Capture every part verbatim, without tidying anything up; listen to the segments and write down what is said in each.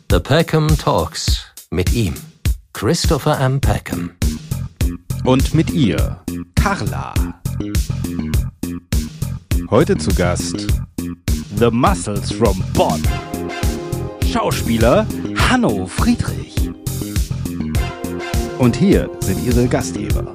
The Peckham Talks. Mit ihm, Christopher M. Peckham. Und mit ihr, Carla. Heute zu Gast The Muscles from Bonn. Schauspieler Hanno Friedrich. Und hier sind ihre Gastgeber.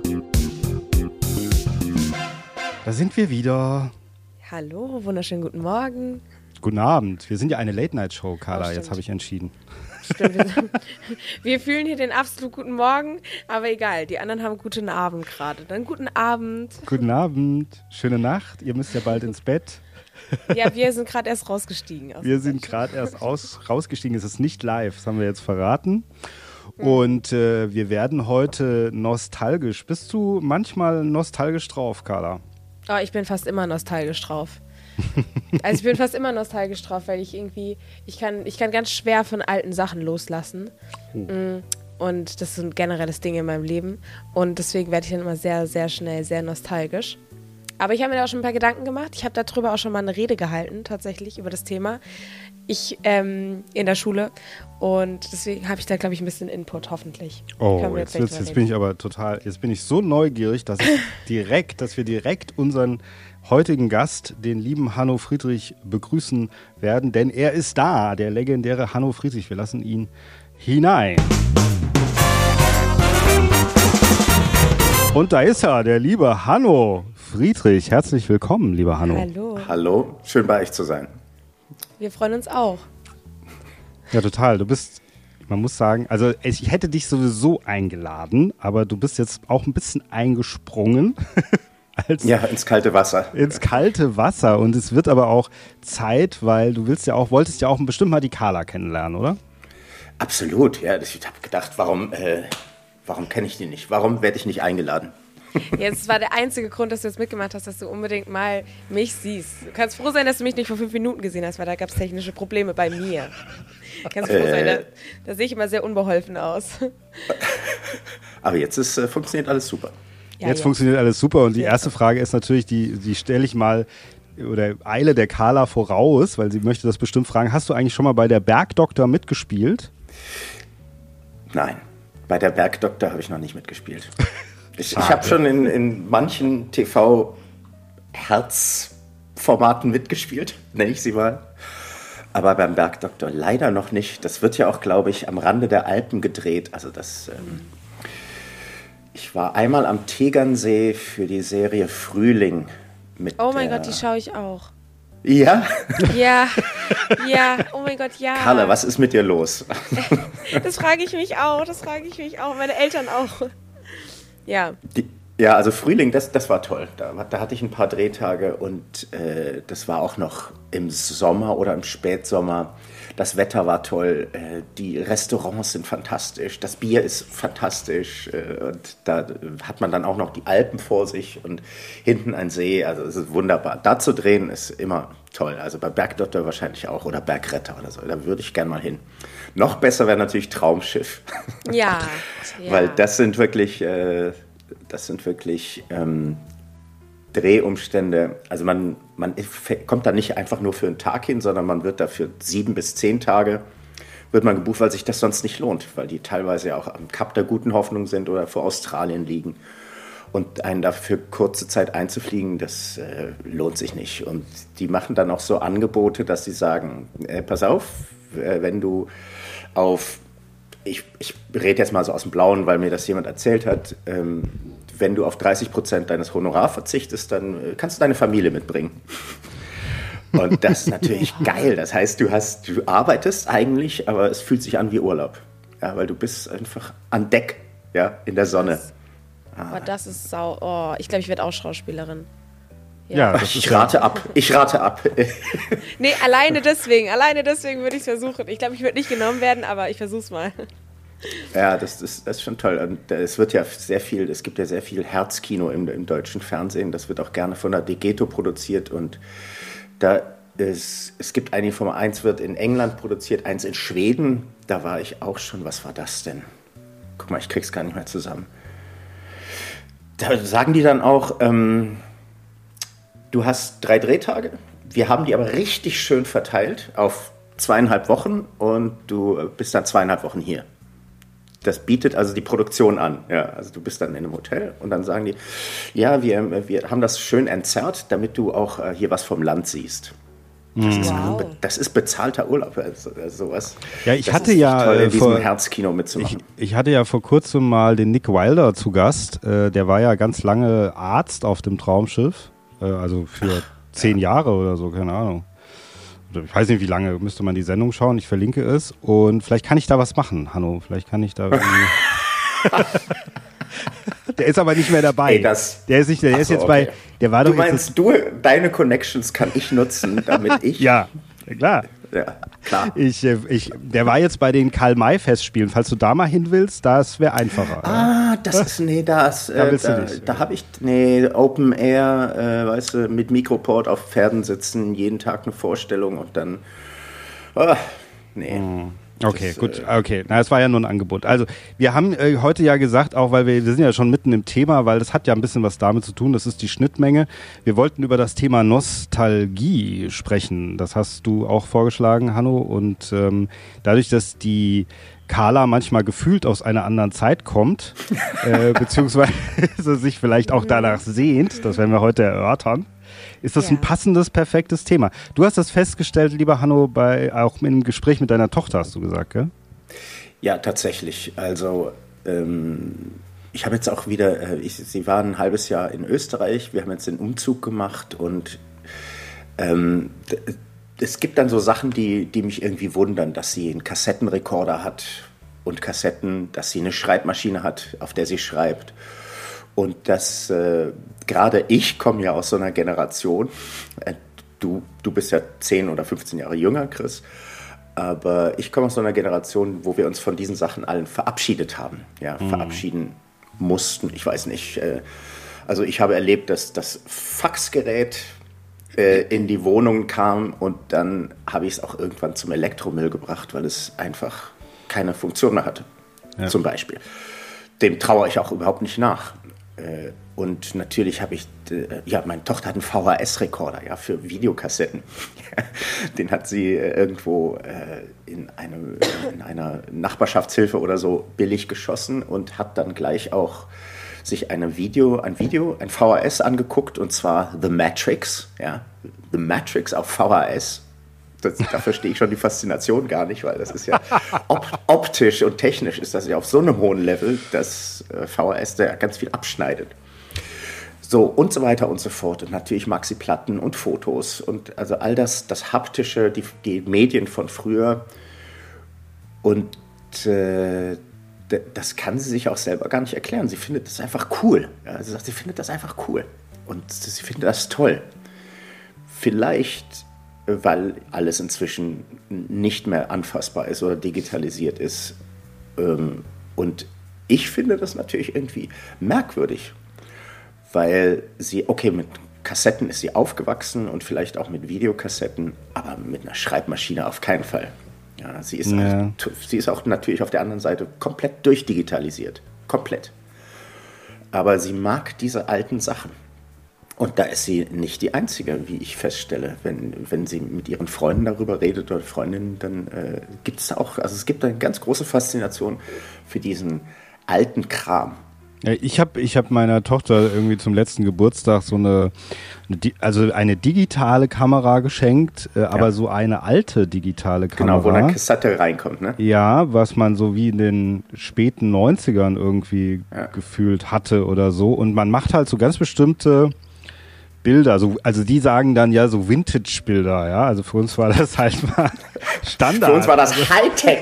Da sind wir wieder. Hallo, wunderschönen guten Morgen. Guten Abend. Wir sind ja eine Late-Night-Show, Carla, Oh, jetzt habe ich entschieden. Stimmt. Wir, sind, wir fühlen hier den absolut guten Morgen, aber egal, die anderen haben guten Abend gerade. Dann guten Abend. Guten Abend, schöne Nacht. Ihr müsst ja bald ins Bett. Ja, wir sind gerade erst rausgestiegen. Wir sind gerade erst aus, rausgestiegen. Es ist nicht live, das haben wir jetzt verraten. Und äh, wir werden heute nostalgisch. Bist du manchmal nostalgisch drauf, Carla? Oh, ich bin fast immer nostalgisch drauf. Also ich bin fast immer nostalgisch drauf, weil ich irgendwie, ich kann, ich kann ganz schwer von alten Sachen loslassen. Oh. Und das ist ein generelles Ding in meinem Leben. Und deswegen werde ich dann immer sehr, sehr schnell sehr nostalgisch. Aber ich habe mir da auch schon ein paar Gedanken gemacht. Ich habe darüber auch schon mal eine Rede gehalten, tatsächlich, über das Thema. Ich ähm, in der Schule. Und deswegen habe ich da, glaube ich, ein bisschen Input, hoffentlich. Oh, jetzt, jetzt, jetzt bin ich aber total, jetzt bin ich so neugierig, dass ich direkt, dass wir direkt unseren heutigen Gast, den lieben Hanno Friedrich, begrüßen werden. Denn er ist da, der legendäre Hanno Friedrich. Wir lassen ihn hinein. Und da ist er, der liebe Hanno Friedrich. Herzlich willkommen, lieber Hanno. Hallo. Hallo, schön bei euch zu sein. Wir freuen uns auch. Ja, total. Du bist, man muss sagen, also ich hätte dich sowieso eingeladen, aber du bist jetzt auch ein bisschen eingesprungen. Als ja, ins kalte Wasser. Ins kalte Wasser. Und es wird aber auch Zeit, weil du willst ja auch, wolltest ja auch bestimmt mal die Carla kennenlernen, oder? Absolut, ja. Ich habe gedacht, warum, äh, warum kenne ich die nicht? Warum werde ich nicht eingeladen? Jetzt war der einzige Grund, dass du jetzt mitgemacht hast, dass du unbedingt mal mich siehst. Du kannst froh sein, dass du mich nicht vor fünf Minuten gesehen hast, weil da gab es technische Probleme bei mir. Kannst froh äh, sein, da, da sehe ich immer sehr unbeholfen aus. Aber jetzt ist, äh, funktioniert alles super. Ja, jetzt ja. funktioniert alles super und die erste Frage ist natürlich, die, die stelle ich mal oder eile der Carla voraus, weil sie möchte das bestimmt fragen. Hast du eigentlich schon mal bei der Bergdoktor mitgespielt? Nein, bei der Bergdoktor habe ich noch nicht mitgespielt. Ich, ich habe schon in, in manchen T V-Herzformaten mitgespielt, nenne ich sie mal. Aber beim Bergdoktor leider noch nicht. Das wird ja auch, glaube ich, am Rande der Alpen gedreht. Also das, ähm, ich war einmal am Tegernsee für die Serie Frühling. Mit oh mein der... Gott, die schaue ich auch. Ja? Ja, ja, oh mein Gott, ja. Carla, was ist mit dir los? Das frage ich mich auch, das frage ich mich auch, meine Eltern auch. Ja. Die, ja, also Frühling, das, das war toll. Da, da hatte ich ein paar Drehtage und äh, das war auch noch im Sommer oder im Spätsommer. Das Wetter war toll, äh, die Restaurants sind fantastisch, das Bier ist fantastisch äh, und da hat man dann auch noch die Alpen vor sich und hinten ein See, also es ist wunderbar. Da zu drehen ist immer toll, also bei Bergdoktor wahrscheinlich auch oder Bergretter oder so, da würde ich gerne mal hin. Noch besser wäre natürlich Traumschiff. Ja. ja. Weil das sind wirklich, äh, das sind wirklich ähm, Drehumstände. Also man, man kommt da nicht einfach nur für einen Tag hin, sondern man wird da für sieben bis zehn Tage wird man gebucht, weil sich das sonst nicht lohnt, weil die teilweise ja auch am Kap der Guten Hoffnung sind oder vor Australien liegen. Und einen da für kurze Zeit einzufliegen, das äh, lohnt sich nicht. Und die machen dann auch so Angebote, dass sie sagen, äh, pass auf, äh, wenn du auf, ich, ich rede jetzt mal so aus dem Blauen, weil mir das jemand erzählt hat, ähm, wenn du auf dreißig Prozent deines Honorars verzichtest, dann äh, kannst du deine Familie mitbringen. Und das ist natürlich geil. Das heißt, du hast, du arbeitest eigentlich, aber es fühlt sich an wie Urlaub. Ja, weil du bist einfach an Deck, ja, in der Sonne. Aber das ist sau. Oh, ich glaube, ich werde auch Schauspielerin. Ja, ja das ich rate ab. Ich rate ab. Nee, alleine deswegen. Alleine deswegen würde ich es versuchen. Ich glaube, ich würde nicht genommen werden, aber ich versuche es mal. Ja, das ist, das ist schon toll. Und es wird ja sehr viel, es gibt ja sehr viel Herzkino im, im deutschen Fernsehen. Das wird auch gerne von der Degeto produziert. Und da ist, es gibt eine Formel eins, wird in England produziert, eins in Schweden. Da war ich auch schon. Was war das denn? Guck mal, ich krieg's gar nicht mehr zusammen. Da sagen die dann auch, ähm, du hast drei Drehtage, wir haben die aber richtig schön verteilt auf zweieinhalb Wochen und du bist dann zweieinhalb Wochen hier. Das bietet also die Produktion an. Ja, also du bist dann in einem Hotel und dann sagen die, ja, wir, wir haben das schön entzerrt, damit du auch äh, hier was vom Land siehst. Das, ist, wow. das ist bezahlter Urlaub, also, also sowas. Ja, ich das hatte ist ja toll, in diesem vor, Herzkino mitzumachen. Ich, ich hatte ja vor kurzem mal den Nick Wilder zu Gast. Äh, der war ja ganz lange Arzt auf dem Traumschiff, äh, also für zehn Jahre oder so, keine Ahnung. Ich weiß nicht, wie lange, müsste man die Sendung schauen, ich verlinke es. Und vielleicht kann ich da was machen, Hanno. Vielleicht kann ich da irgendwie... Der ist aber nicht mehr dabei. Ey, das, der ist nicht, der ist so, jetzt okay. bei, der war du doch meinst, jetzt du, deine Connections kann ich nutzen, damit ich... ja, klar. Ja, klar. Ich, ich, der war jetzt bei den Karl-May-Festspielen. Falls du da mal hin willst, das wäre einfacher. Ah, das ist, nee, das, da, äh, willst da, du nicht. da habe ich, nee, Open Air, äh, weißt du, mit Mikroport auf Pferden sitzen, jeden Tag eine Vorstellung und dann, oh, nee. Hm. Okay, das, gut, äh, okay. Na, es war ja nur ein Angebot. Also, wir haben äh, heute ja gesagt, auch weil wir, wir sind ja schon mitten im Thema, weil das hat ja ein bisschen was damit zu tun, das ist die Schnittmenge. Wir wollten über das Thema Nostalgie sprechen. Das hast du auch vorgeschlagen, Hanno. Und ähm, dadurch, dass die Carla manchmal gefühlt aus einer anderen Zeit kommt, äh, beziehungsweise sich vielleicht auch danach sehnt, das werden wir heute erörtern, ist das Ja. ein passendes, perfektes Thema. Du hast das festgestellt, lieber Hanno, bei, auch im Gespräch mit deiner Tochter, hast du gesagt, gell? Ja, tatsächlich. Also, ähm, ich habe jetzt auch wieder, äh, ich, sie war ein halbes Jahr in Österreich, wir haben jetzt den Umzug gemacht und ähm, d- es gibt dann so Sachen, die, die mich irgendwie wundern, dass sie einen Kassettenrekorder hat und Kassetten, dass sie eine Schreibmaschine hat, auf der sie schreibt. Und dass äh, gerade ich komme ja aus so einer Generation, äh, du, du bist ja zehn oder fünfzehn Jahre jünger, Chris, aber ich komme aus so einer Generation, wo wir uns von diesen Sachen allen verabschiedet haben, ja, mhm. verabschieden mussten, ich weiß nicht. Äh, also ich habe erlebt, dass das Faxgerät äh, in die Wohnung kam und dann habe ich es auch irgendwann zum Elektromüll gebracht, weil es einfach keine Funktion mehr hatte, ja. Zum Beispiel. Dem traue ich auch überhaupt nicht nach. Und natürlich habe ich, ja, meine Tochter hat einen V H S-Rekorder, ja, für Videokassetten. Den hat sie irgendwo in, einem, in einer Nachbarschaftshilfe oder so billig geschossen und hat dann gleich auch sich eine Video, ein Video, ein V H S angeguckt, und zwar The Matrix, ja, The Matrix auf V H S. Das, da verstehe ich schon die Faszination gar nicht, weil das ist ja op- optisch und technisch ist das ja auf so einem hohen Level, dass äh, V H S da ganz viel abschneidet. So, und so weiter und so fort. Und natürlich Maxi-Platten und Fotos und also all das, das Haptische, die, die Medien von früher. Und äh, d- das kann sie sich auch selber gar nicht erklären. Sie findet das einfach cool. Ja, sie sagt, sie findet das einfach cool. Und sie findet das toll. Vielleicht, weil alles inzwischen nicht mehr anfassbar ist oder digitalisiert ist. Und ich finde das natürlich irgendwie merkwürdig, weil sie, okay, mit Kassetten ist sie aufgewachsen und vielleicht auch mit Videokassetten, aber mit einer Schreibmaschine auf keinen Fall. Ja, sie ist, ja. auch, sie ist auch natürlich auf der anderen Seite komplett durchdigitalisiert. Komplett. Aber sie mag diese alten Sachen. Und da ist sie nicht die Einzige, wie ich feststelle. Wenn, wenn sie mit ihren Freunden darüber redet oder Freundinnen, dann äh, gibt es auch, also es gibt eine ganz große Faszination für diesen alten Kram. Ja, ich habe ich hab meiner Tochter irgendwie zum letzten Geburtstag so eine, eine also eine digitale Kamera geschenkt, äh, aber ja. so eine alte digitale Kamera. Genau, wo eine Kassette reinkommt, ne? Ja, was man so wie in den späten neunzigern irgendwie ja. gefühlt hatte oder so. Und man macht halt so ganz bestimmte Bilder, so, also die sagen dann ja so Vintage-Bilder, ja, also für uns war das halt mal Standard. Für uns war das Hightech.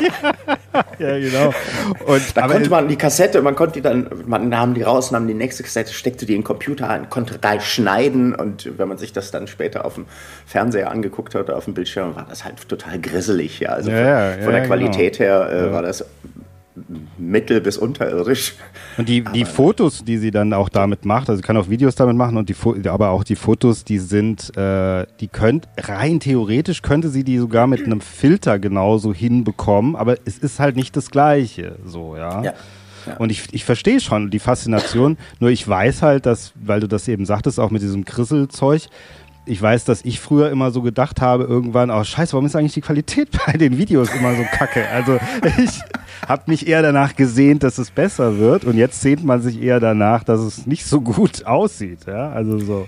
Ja, genau. Und, da aber konnte man die Kassette, man konnte die dann, man nahm die raus, nahm die nächste Kassette, steckte die in den Computer ein, konnte rein schneiden, und wenn man sich das dann später auf dem Fernseher angeguckt hat oder auf dem Bildschirm, war das halt total grisselig, ja, also ja, von, ja, von der ja, Qualität genau. her äh, ja. war das mittel- bis unterirdisch. Und die, die Fotos, die sie dann auch damit macht, also sie kann auch Videos damit machen, und die aber auch die Fotos, die sind, äh, die könnt, rein theoretisch könnte sie die sogar mit einem Filter genauso hinbekommen, aber es ist halt nicht das Gleiche, so, ja. Ja. Ja. Und ich, ich verstehe schon die Faszination, nur ich weiß halt, dass, weil du das eben sagtest, auch mit diesem Krisselzeug, ich weiß, dass ich früher immer so gedacht habe, irgendwann, oh scheiße, warum ist eigentlich die Qualität bei den Videos immer so kacke? Also ich habe mich eher danach gesehnt, dass es besser wird und jetzt sehnt man sich eher danach, dass es nicht so gut aussieht. Ja, also so.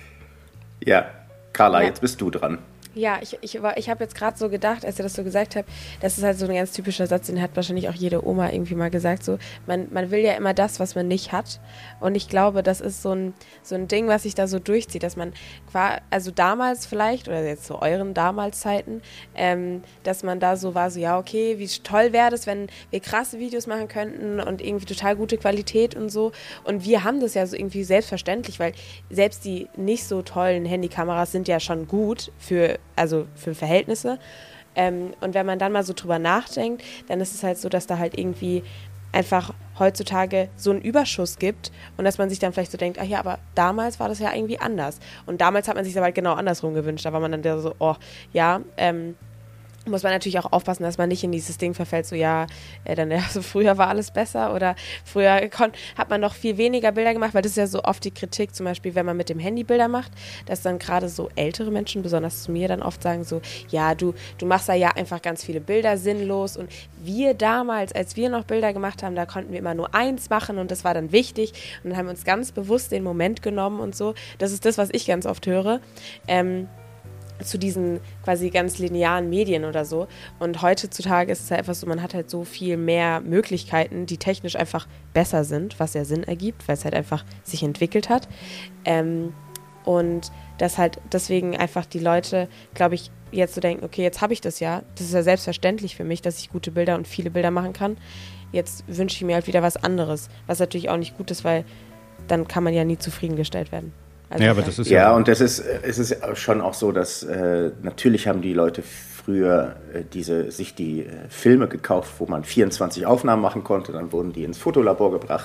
Ja, Carla, Ja. jetzt bist du dran. Ja, ich, ich, war- ich habe jetzt gerade so gedacht, als ihr das so gesagt habt, das ist halt so ein ganz typischer Satz, den hat wahrscheinlich auch jede Oma irgendwie mal gesagt, so, man, man will ja immer das, was man nicht hat und ich glaube, das ist so ein, so ein Ding, was sich da so durchzieht, dass man, qua- also damals vielleicht, oder jetzt zu euren damals Zeiten, ähm, dass man da so war, so, ja, okay, wie toll wäre das, wenn wir krasse Videos machen könnten und irgendwie total gute Qualität und so und wir haben das ja so irgendwie selbstverständlich, weil selbst die nicht so tollen Handykameras sind ja schon gut für also für Verhältnisse. Ähm, und wenn man dann mal so drüber nachdenkt, dann ist es halt so, dass da halt irgendwie einfach heutzutage so einen Überschuss gibt und dass man sich dann vielleicht so denkt, ach ja, aber damals war das ja irgendwie anders. Und damals hat man sich aber halt genau andersrum gewünscht. Da war man dann der so, oh, ja, ähm, muss man natürlich auch aufpassen, dass man nicht in dieses Ding verfällt, so ja, äh, dann ja, so früher war alles besser oder früher kon- hat man noch viel weniger Bilder gemacht, weil das ist ja so oft die Kritik, zum Beispiel, wenn man mit dem Handy Bilder macht, dass dann gerade so ältere Menschen, besonders zu mir, dann oft sagen so, ja, du, du machst da ja einfach ganz viele Bilder sinnlos und wir damals, als wir noch Bilder gemacht haben, da konnten wir immer nur eins machen und das war dann wichtig und dann haben wir uns ganz bewusst den Moment genommen und so. Das ist das, was ich ganz oft höre. Ähm, zu diesen quasi ganz linearen Medien oder so. Und heutzutage ist es halt einfach so, man hat halt so viel mehr Möglichkeiten, die technisch einfach besser sind, was ja Sinn ergibt, weil es halt einfach sich entwickelt hat. Ähm, und dass halt deswegen einfach die Leute, glaube ich, jetzt so denken, okay, jetzt habe ich das ja, das ist ja selbstverständlich für mich, dass ich gute Bilder und viele Bilder machen kann. Jetzt wünsche ich mir halt wieder was anderes, was natürlich auch nicht gut ist, weil dann kann man ja nie zufriedengestellt werden. Also Ja, aber das ist ja, Ja, und das ist, es ist schon auch so, dass äh, natürlich haben die Leute früher äh, diese, sich die äh, Filme gekauft, wo man vierundzwanzig Aufnahmen machen konnte, dann wurden die ins Fotolabor gebracht.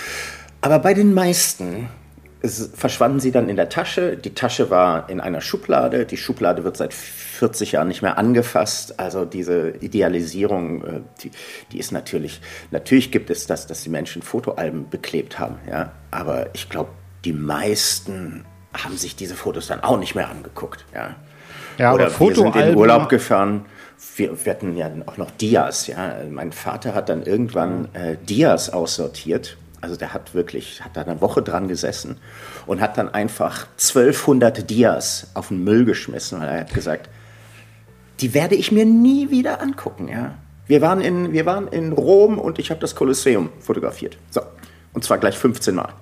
Aber bei den meisten es, verschwanden sie dann in der Tasche. Die Tasche war in einer Schublade. Die Schublade wird seit vierzig Jahren nicht mehr angefasst. Also diese Idealisierung, äh, die, die ist natürlich, natürlich gibt es das, dass die Menschen Fotoalben beklebt haben. Ja? Aber ich glaube, die meisten haben sich diese Fotos dann auch nicht mehr angeguckt. Ja, ja Oder aber wir sind in Fotoalben. Urlaub gefahren, wir, wir hatten ja auch noch Dias. Ja. Mein Vater hat dann irgendwann äh, Dias aussortiert. Also der hat wirklich, hat da eine Woche dran gesessen und hat dann einfach zwölfhundert Dias auf den Müll geschmissen, weil er hat gesagt, die werde ich mir nie wieder angucken. Ja. Wir waren in, wir waren in Rom und ich habe das Kolosseum fotografiert. So. Und zwar gleich fünfzehn Mal.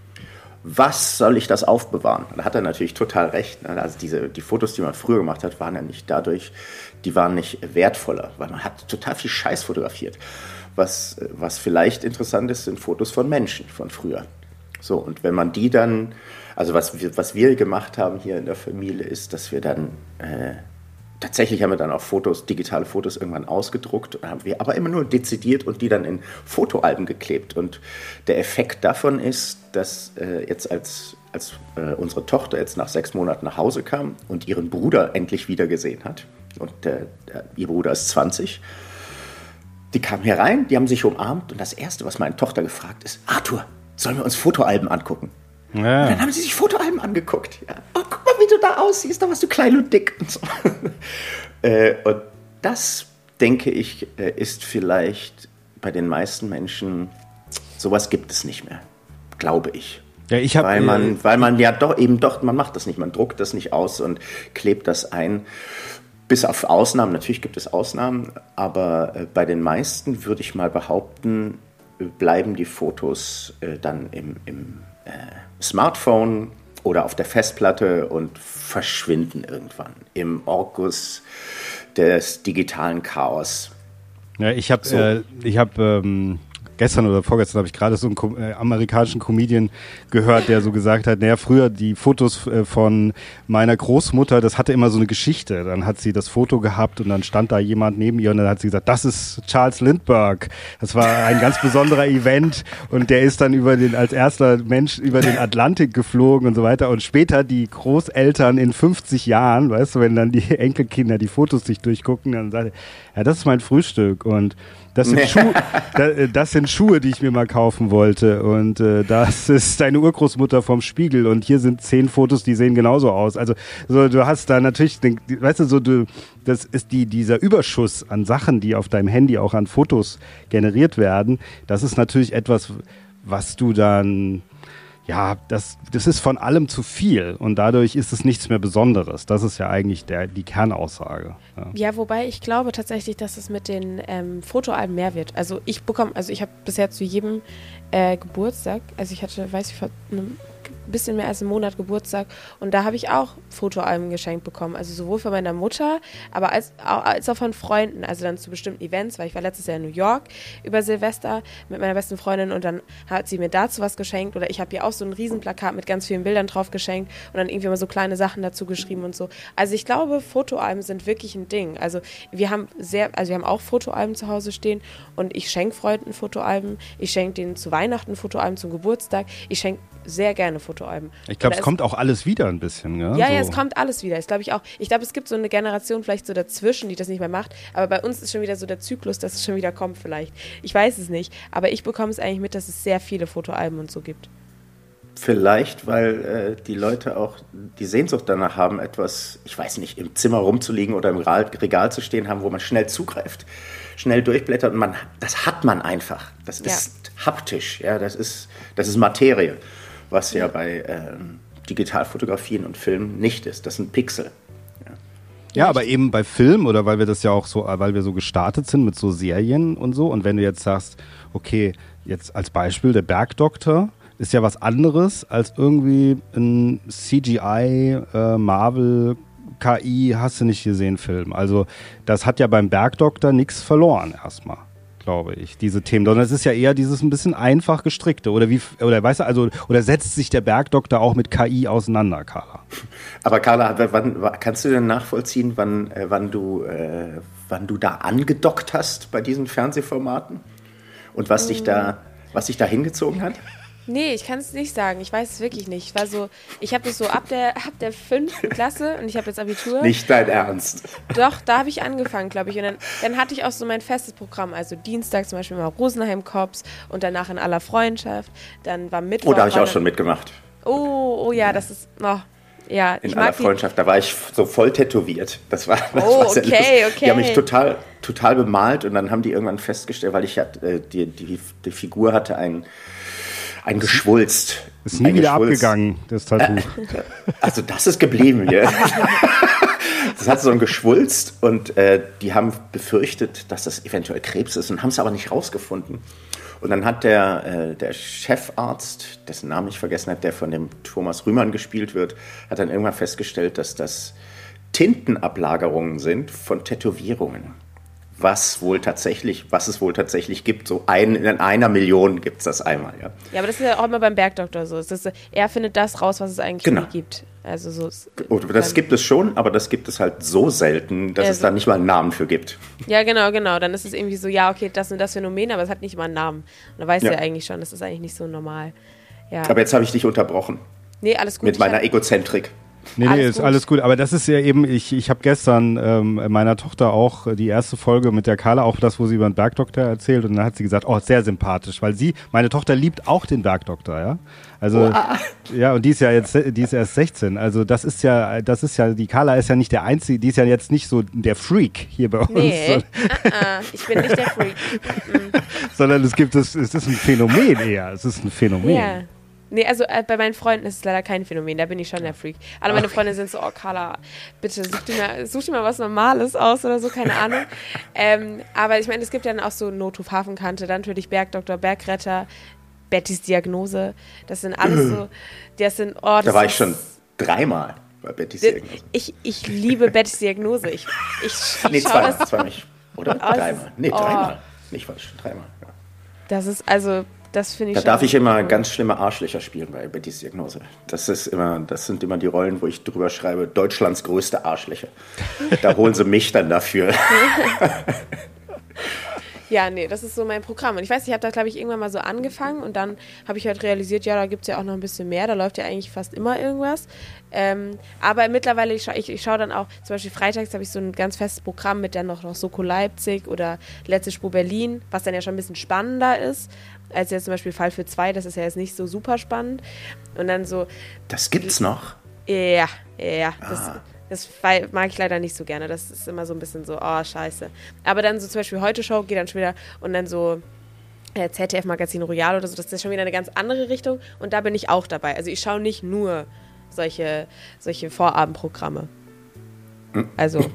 Was soll ich das aufbewahren? Da hat er natürlich total recht. Also diese, die Fotos, die man früher gemacht hat, waren ja nicht dadurch, die waren nicht wertvoller, weil man hat total viel Scheiß fotografiert. Was, was vielleicht interessant ist, sind Fotos von Menschen von früher. So, und wenn man die dann, also was wir, was wir gemacht haben hier in der Familie, ist, dass wir dann, äh, tatsächlich haben wir dann auch Fotos, digitale Fotos irgendwann ausgedruckt, haben wir aber immer nur dezidiert und die dann in Fotoalben geklebt. Und der Effekt davon ist, dass äh, jetzt als, als äh, unsere Tochter jetzt nach sechs Monaten nach Hause kam und ihren Bruder endlich wieder gesehen hat, und äh, der, ihr Bruder ist zwanzig, die kamen hier rein, die haben sich umarmt und das Erste, was meine Tochter gefragt ist, Arthur, sollen wir uns Fotoalben angucken? Ja. Und dann haben sie sich Fotoalben angeguckt. Ja. Oh, guck mal, wie du da aussiehst, da warst du klein und dick und so. äh, und das, denke ich, äh, ist vielleicht bei den meisten Menschen, sowas gibt es nicht mehr, glaube ich. Ja, ich hab, weil man, äh, weil man ja doch eben doch, man macht das nicht, man druckt das nicht aus und klebt das ein. Bis auf Ausnahmen, natürlich gibt es Ausnahmen, aber äh, bei den meisten würde ich mal behaupten, bleiben die Fotos äh, dann im, im äh, Smartphone oder auf der Festplatte und verschwinden irgendwann im Orkus des digitalen Chaos. Ja, ich habe So. äh, ich hab, ähm, gestern oder vorgestern habe ich gerade so einen Ko- äh, amerikanischen Comedian gehört, der so gesagt hat, naja, früher die Fotos äh, von meiner Großmutter, das hatte immer so eine Geschichte. Dann hat sie das Foto gehabt und dann stand da jemand neben ihr und dann hat sie gesagt, das ist Charles Lindbergh. Das war ein ganz besonderer Event und der ist dann über den als erster Mensch über den Atlantik geflogen und so weiter. Und später die Großeltern in fünfzig Jahren, weißt du, wenn dann die Enkelkinder die Fotos sich durchgucken, dann sagt er, ja, das ist mein Frühstück und das sind, Schuhe, das sind Schuhe, die ich mir mal kaufen wollte und äh, das ist deine Urgroßmutter vom Spiegel und hier sind zehn Fotos, die sehen genauso aus. Also so, du hast da natürlich, den, weißt du, so du, das ist die, dieser Überschuss an Sachen, die auf deinem Handy auch an Fotos generiert werden. Das ist natürlich etwas, was du dann, ja, das, das ist von allem zu viel und dadurch ist es nichts mehr Besonderes. Das ist ja eigentlich der, die Kernaussage. Ja. Ja, wobei ich glaube tatsächlich, dass es mit den ähm, Fotoalben mehr wird. Also ich bekomme, also ich habe bisher zu jedem äh, Geburtstag, also ich hatte, weiß ich, vor einem bisschen mehr als einen Monat Geburtstag und da habe ich auch Fotoalben geschenkt bekommen, also sowohl von meiner Mutter, aber als, als auch von Freunden, also dann zu bestimmten Events, weil ich war letztes Jahr in New York über Silvester mit meiner besten Freundin und dann hat sie mir dazu was geschenkt oder ich habe ihr auch so ein Riesenplakat mit ganz vielen Bildern drauf geschenkt und dann irgendwie mal so kleine Sachen dazu geschrieben und so. Also ich glaube, Fotoalben sind wirklich ein Ding. Also wir haben sehr, also wir haben auch Fotoalben zu Hause stehen und ich schenke Freunden Fotoalben, ich schenke denen zu Weihnachten Fotoalben, zum Geburtstag, ich schenke sehr gerne Fotoalben. Ich glaube, es kommt auch alles wieder ein bisschen. Ja, ja, so. ja, es kommt alles wieder. Das glaube ich auch. Ich glaube, es gibt so eine Generation vielleicht so dazwischen, die das nicht mehr macht. Aber bei uns ist schon wieder so der Zyklus, dass es schon wieder kommt vielleicht. Ich weiß es nicht. Aber ich bekomme es eigentlich mit, dass es sehr viele Fotoalben und so gibt. Vielleicht, weil äh, die Leute auch die Sehnsucht danach haben, etwas, ich weiß nicht, im Zimmer rumzuliegen oder im Regal zu stehen haben, wo man schnell zugreift, schnell durchblättert und man, das hat man einfach. Das ist ja haptisch, ja, das ist, das ist Materie. Was ja bei ähm, Digitalfotografien und Filmen nicht ist. Das sind Pixel. Ja. ja, aber eben bei Film oder weil wir das ja auch so, weil wir so gestartet sind mit so Serien und so. Und wenn du jetzt sagst, okay, jetzt als Beispiel der Bergdoktor ist ja was anderes als irgendwie ein C G I, äh, Marvel, K I, hast du nicht gesehen Film. Also das hat ja beim Bergdoktor nichts verloren erstmal. Glaube ich, diese Themen. Sondern es ist ja eher dieses ein bisschen einfach gestrickte. Oder wie, oder weißt du, also, oder setzt sich der Bergdoktor auch mit K I auseinander, Carla? Aber Carla, wann, kannst du denn nachvollziehen, wann, äh, wann, du, äh, wann du da angedockt hast bei diesen Fernsehformaten? Und was, mhm. dich, da, was dich da hingezogen hat? Nee, ich kann es nicht sagen. Ich weiß es wirklich nicht. Ich war so, ich habe das so ab der, ab der fünften Klasse und ich habe jetzt Abitur. Nicht dein Ernst. Doch, da habe ich angefangen, glaube ich. Und dann, dann hatte ich auch so mein festes Programm. Also Dienstag zum Beispiel mal Rosenheim Cops und danach in aller Freundschaft. Dann war Mittwoch. Oh, da habe ich auch schon mitgemacht. Oh, oh ja, das ist, oh, ja. In aller Freundschaft, da war ich so voll tätowiert. Das war, das oh, war sehr okay, lustig. okay. Die haben mich total, total bemalt und dann haben die irgendwann festgestellt, weil ich äh, die, die, die Figur hatte einen Ein Geschwulst. Ist nie ein wieder Geschwulst. abgegangen, das Tattoo. Also das ist geblieben hier. Das hat so ein Geschwulst und äh, die haben befürchtet, dass das eventuell Krebs ist und haben es aber nicht rausgefunden. Und dann hat der, äh, der Chefarzt, dessen Namen ich vergessen habe, der von dem Thomas Rühmann gespielt wird, hat dann irgendwann festgestellt, dass das Tintenablagerungen sind von Tätowierungen. Was wohl tatsächlich, was es wohl tatsächlich gibt. So ein, in einer Million gibt es das einmal, ja. Ja, aber das ist ja auch immer beim Bergdoktor so. Das ist, er findet das raus, was es eigentlich genau. nie gibt. Also so ist, das gibt es schon, aber das gibt es halt so selten, dass ja, es da nicht mal einen Namen für gibt. Ja, genau, genau. Dann ist es irgendwie so, ja, okay, das und das Phänomen, aber es hat nicht mal einen Namen. Und da weißt du ja. ja eigentlich schon, das ist eigentlich nicht so normal. Ja. Aber jetzt habe ich dich unterbrochen. Nee, alles gut. Mit meiner Egozentrik. Nee, nee, alles ist gut. alles gut. Aber das ist ja eben, ich, ich habe gestern ähm, meiner Tochter auch die erste Folge mit der Carla, auch das, wo sie über den Bergdoktor erzählt. Und dann hat sie gesagt, oh, sehr sympathisch, weil sie, meine Tochter liebt auch den Bergdoktor, ja. Also, oh. ja, und die ist ja jetzt, die ist erst sechzehn. Also das ist ja, das ist ja, die Carla ist ja nicht der Einzige, die ist ja jetzt nicht so der Freak hier bei uns. Nee, uh-uh, ich bin nicht der Freak. Sondern es gibt, es, es ist ein Phänomen eher, es ist ein Phänomen. Ja. Nee, also äh, bei meinen Freunden ist es leider kein Phänomen, da bin ich schon der Freak. Alle meine Freunde sind so, oh Carla, bitte such dir mal, such dir mal was Normales aus oder so, keine Ahnung. Ähm, aber ich meine, es gibt ja dann auch so Notruf Hafenkante, dann natürlich Bergdoktor, Bergretter, Bettys Diagnose, das sind alles so, das sind, oh, das Da war ist, ich schon dreimal bei Bettys Diagnose. Ich, ich liebe Bettys Diagnose. Ich, ich, ich nee, zweimal, das, zweimal nicht, oder? Oh, dreimal. Nee, oh. dreimal. Nicht falsch, dreimal. Ja. Das ist, also... Das finde ich da schon darf ich immer cool. ganz schlimme Arschlöcher spielen bei Bettys Diagnose. Das ist immer, das sind immer die Rollen, wo ich drüber schreibe, Deutschlands größte Arschlöcher. Da holen sie mich dann dafür. Ja, nee, das ist so mein Programm. Und ich weiß, ich habe da, glaube ich, irgendwann mal so angefangen und dann habe ich halt realisiert, ja, da gibt es ja auch noch ein bisschen mehr, da läuft ja eigentlich fast immer irgendwas. Ähm, aber mittlerweile, ich schaue ich, ich schau dann auch, zum Beispiel freitags habe ich so ein ganz festes Programm mit dann noch, noch Soko Leipzig oder Letzte Spur Berlin, was dann ja schon ein bisschen spannender ist, als jetzt zum Beispiel Fall für zwei, das ist ja jetzt nicht so super spannend. Und dann so... Das gibt's noch? Ja, ja, das... Ah. Das mag ich leider nicht so gerne. Das ist immer so ein bisschen so, oh, scheiße. Aber dann so zum Beispiel Heute-Show geht dann schon wieder und dann so äh, Z D F-Magazin Royal oder so, das ist schon wieder eine ganz andere Richtung und da bin ich auch dabei. Also ich schaue nicht nur solche, solche Vorabendprogramme. Also.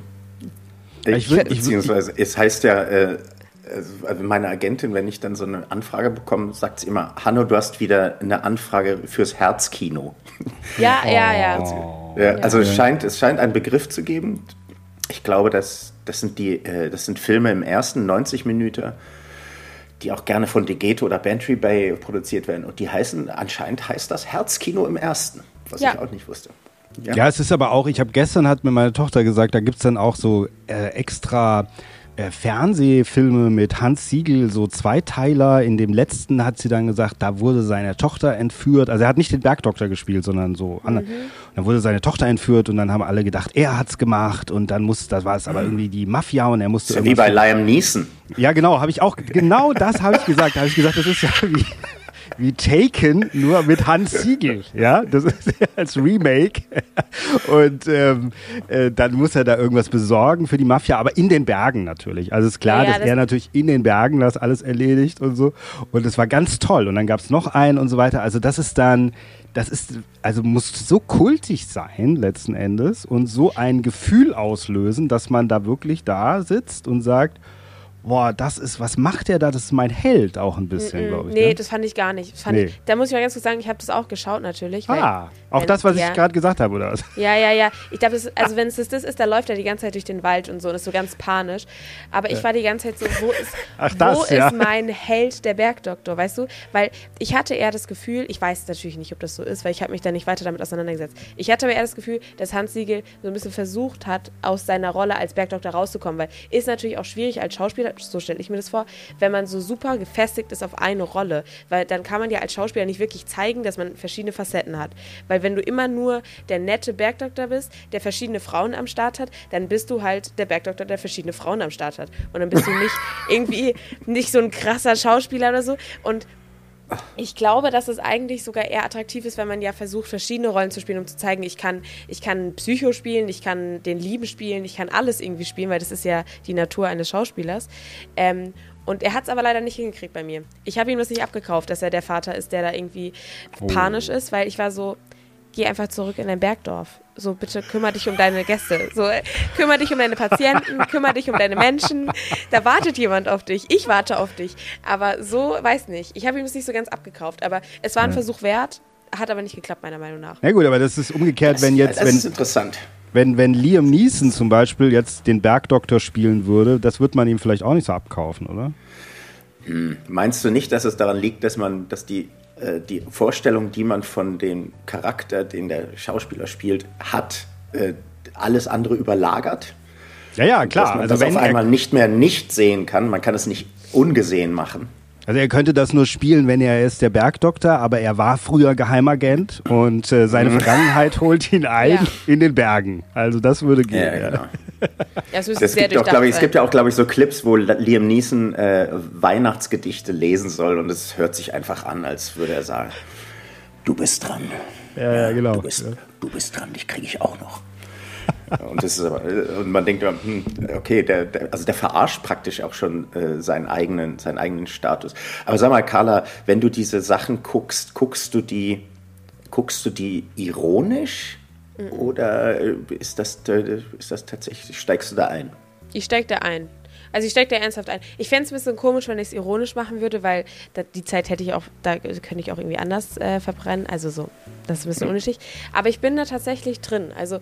Ich, ich, beziehungsweise, es heißt ja, äh, also meine Agentin, wenn ich dann so eine Anfrage bekomme, sagt sie immer, Hanno, du hast wieder eine Anfrage fürs Herzkino. Ja, ja, ja. Oh. ja also ja. Es, scheint, es scheint einen Begriff zu geben. Ich glaube, das, das, sind die, das sind Filme im ersten neunzig Minuten, die auch gerne von Degeto oder Bantry Bay produziert werden. Und die heißen, anscheinend heißt das Herzkino im ersten, was ja. ich auch nicht wusste. Ja. ja, es ist aber auch, ich habe gestern, hat mir meine Tochter gesagt, da gibt es dann auch so äh, extra äh, Fernsehfilme mit Hans Siegel, so Zweiteiler. In dem letzten hat sie dann gesagt, da wurde seine Tochter entführt. Also er hat nicht den Bergdoktor gespielt, sondern so. Mhm. Dann wurde seine Tochter entführt und dann haben alle gedacht, er hat's gemacht und dann muss, das war es aber irgendwie die Mafia und er musste. Das ist ja wie bei Liam Neeson. Ja, genau, habe ich auch, genau das habe ich gesagt. Da habe ich gesagt, das ist ja wie... wie Taken, nur mit Hans Siegel, ja, das ist als Remake und ähm, äh, dann muss er da irgendwas besorgen für die Mafia, aber in den Bergen natürlich, also ist klar, ja, ja, dass das er natürlich in den Bergen das alles erledigt und so und es war ganz toll und dann gab es noch einen und so weiter, also das ist dann, das ist, also muss so kultig sein letzten Endes und so ein Gefühl auslösen, dass man da wirklich da sitzt und sagt, boah, das ist, was macht der da? Das ist mein Held auch ein bisschen, glaube ich. Nee, ne? das fand ich gar nicht. Fand Nee. ich, da muss ich mal ganz kurz sagen, ich habe das auch geschaut natürlich. Weil, Ah, auch wenn, das, was ja. ich gerade gesagt habe, oder was? Ja, ja, ja. Ich glaube, also wenn es das ist, da läuft er die ganze Zeit durch den Wald und so und ist so ganz panisch. Aber ich war die ganze Zeit so, wo ist, Ach, das, wo ja. ist mein Held, der Bergdoktor, weißt du? Weil ich hatte eher das Gefühl, ich weiß natürlich nicht, ob das so ist, weil ich habe mich da nicht weiter damit auseinandergesetzt. Ich hatte aber eher das Gefühl, dass Hans Siegel so ein bisschen versucht hat, aus seiner Rolle als Bergdoktor rauszukommen, weil ist natürlich auch schwierig als Schauspieler, so stelle ich mir das vor, wenn man so super gefestigt ist auf eine Rolle, weil dann kann man ja als Schauspieler nicht wirklich zeigen, dass man verschiedene Facetten hat. Weil wenn du immer nur der nette Bergdoktor bist, der verschiedene Frauen am Start hat, dann bist du halt der Bergdoktor, der verschiedene Frauen am Start hat. Und dann bist du nicht irgendwie nicht so ein krasser Schauspieler oder so. Und ich glaube, dass es eigentlich sogar eher attraktiv ist, wenn man ja versucht, verschiedene Rollen zu spielen, um zu zeigen, ich kann, ich kann Psycho spielen, ich kann den Lieben spielen, ich kann alles irgendwie spielen, weil das ist ja die Natur eines Schauspielers. Ähm, und er hat es aber leider nicht hingekriegt bei mir. Ich habe ihm das nicht abgekauft, dass er der Vater ist, der da irgendwie oh. panisch ist, weil ich war so, geh einfach zurück in dein Bergdorf. So, bitte kümmere dich um deine Gäste. So, kümmere dich um deine Patienten, kümmere dich um deine Menschen. Da wartet jemand auf dich. Ich warte auf dich. Aber so, weiß nicht. Ich habe ihm das nicht so ganz abgekauft. Aber es war ein ja. Versuch wert, hat aber nicht geklappt, meiner Meinung nach. Na gut, aber das ist umgekehrt, das, wenn jetzt... Das wenn, ist interessant. Wenn, wenn Liam Neeson zum Beispiel jetzt den Bergdoktor spielen würde, das wird man ihm vielleicht auch nicht so abkaufen, oder? Hm. Meinst du nicht, dass es daran liegt, dass man, dass die die Vorstellung, die man von dem Charakter, den der Schauspieler spielt, hat, äh, alles andere überlagert? Ja, ja, klar. Dass man also das wenn auf einmal nicht mehr nicht sehen kann. Man kann es nicht ungesehen machen. Also er könnte das nur spielen, wenn er ist der Bergdoktor, aber er war früher Geheimagent und äh, seine Vergangenheit holt ihn ein ja. in den Bergen. Also das würde gehen. Ja, genau. Ja, es, es, gibt auch, ich, es gibt ja auch, glaube ich, so Clips, wo Liam Neeson äh, Weihnachtsgedichte lesen soll und es hört sich einfach an, als würde er sagen, du bist dran. Ja, ja, genau. Du bist, du bist dran, dich kriege ich auch noch. Und, das ist aber, und man denkt, hm, okay, der, der, also der verarscht praktisch auch schon äh, seinen, eigenen, seinen eigenen Status. Aber sag mal, Carla, wenn du diese Sachen guckst, guckst du die, guckst du die ironisch? Oder ist das, ist das tatsächlich, steigst du da ein? Ich steig da ein. Also ich steig da ernsthaft ein. Ich fände es ein bisschen komisch, wenn ich es ironisch machen würde, weil da, die Zeit hätte ich auch, da könnte ich auch irgendwie anders äh, verbrennen. Also so, das ist ein bisschen unnötig. Aber ich bin da tatsächlich drin. Also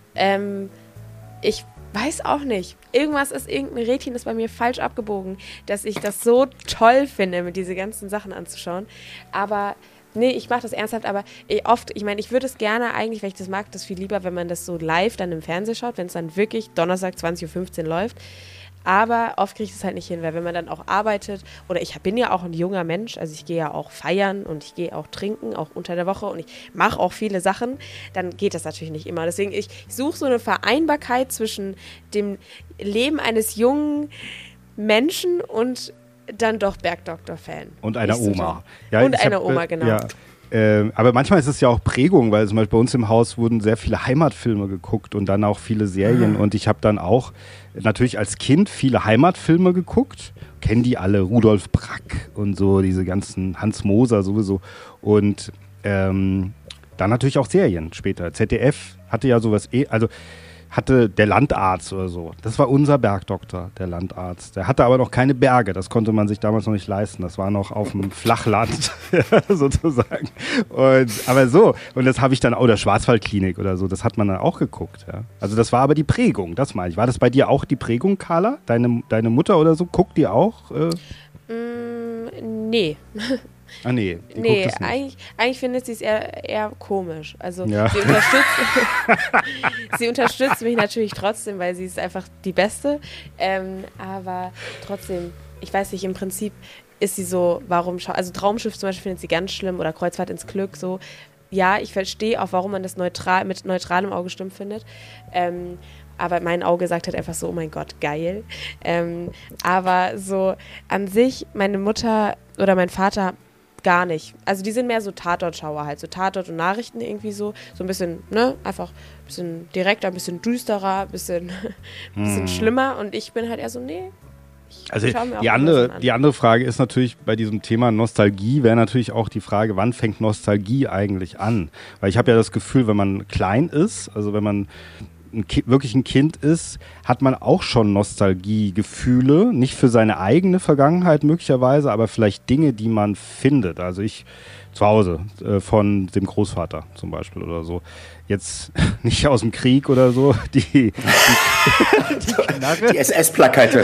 ähm, ich weiß auch nicht. Irgendwas ist, irgendein Rädchen ist bei mir falsch abgebogen, dass ich das so toll finde, mit diese ganzen Sachen anzuschauen. Aber nee, ich mache das ernsthaft, aber ich oft, ich meine, ich würde es gerne eigentlich, weil ich das mag, das viel lieber, wenn man das so live dann im Fernsehen schaut, wenn es dann wirklich Donnerstag zwanzig Uhr fünfzehn läuft. Aber oft kriege ich es halt nicht hin, weil wenn man dann auch arbeitet, oder ich bin ja auch ein junger Mensch, also ich gehe ja auch feiern und ich gehe auch trinken, auch unter der Woche und ich mache auch viele Sachen, dann geht das natürlich nicht immer. Deswegen, ich, ich suche so eine Vereinbarkeit zwischen dem Leben eines jungen Menschen und dann doch Bergdoktor-Fan. Und einer so Oma. Ja, und einer hab, Oma, genau. Ja. Äh, aber manchmal ist es ja auch Prägung, weil zum Beispiel bei uns im Haus wurden sehr viele Heimatfilme geguckt und dann auch viele Serien. Und ich habe dann auch natürlich als Kind viele Heimatfilme geguckt. Kennen die alle, Rudolf Brack und so, diese ganzen Hans Moser sowieso. Und ähm, dann natürlich auch Serien später. Z D F hatte ja sowas, eh, also hatte der Landarzt oder so. Das war unser Bergdoktor, der Landarzt. Der hatte aber noch keine Berge, das konnte man sich damals noch nicht leisten. Das war noch auf dem Flachland sozusagen. Und, aber so, und das habe ich dann, oder Schwarzwaldklinik oder so, das hat man dann auch geguckt. Ja. Also das war aber die Prägung, das meine ich. War das bei dir auch die Prägung, Carla? Deine, deine Mutter oder so, guckt die auch? Äh? Mm, nee. Ah nee, die nee, guckt es nicht. eigentlich, eigentlich findet sie es eher, eher komisch. Also ja. sie, unterstützt, sie unterstützt mich natürlich trotzdem, weil sie ist einfach die Beste. Ähm, aber trotzdem, ich weiß nicht, im Prinzip ist sie so, warum, schau- also Traumschiff zum Beispiel findet sie ganz schlimm oder Kreuzfahrt ins Glück so. Ja, ich verstehe auch, warum man das neutral, mit neutralem Auge stumm findet. Ähm, aber mein Auge sagt halt einfach so, oh mein Gott, geil. Ähm, aber so an sich, meine Mutter oder mein Vater gar nicht. Also die sind mehr so Tatortschauer halt, so Tatort und Nachrichten irgendwie so. So ein bisschen, ne, einfach ein bisschen direkter, ein bisschen düsterer, ein bisschen, ein bisschen hm. schlimmer. Und ich bin halt eher so, nee. Also die andere, an. die andere Frage ist natürlich bei diesem Thema Nostalgie, wäre natürlich auch die Frage, wann fängt Nostalgie eigentlich an? Weil ich habe ja das Gefühl, wenn man klein ist, also wenn man ein Ki- wirklich ein Kind ist, hat man auch schon Nostalgiegefühle, nicht für seine eigene Vergangenheit möglicherweise, aber vielleicht Dinge, die man findet. Also ich zu Hause äh, von dem Großvater zum Beispiel oder so. Jetzt nicht aus dem Krieg oder so, die, die, die, die S S-Plakette.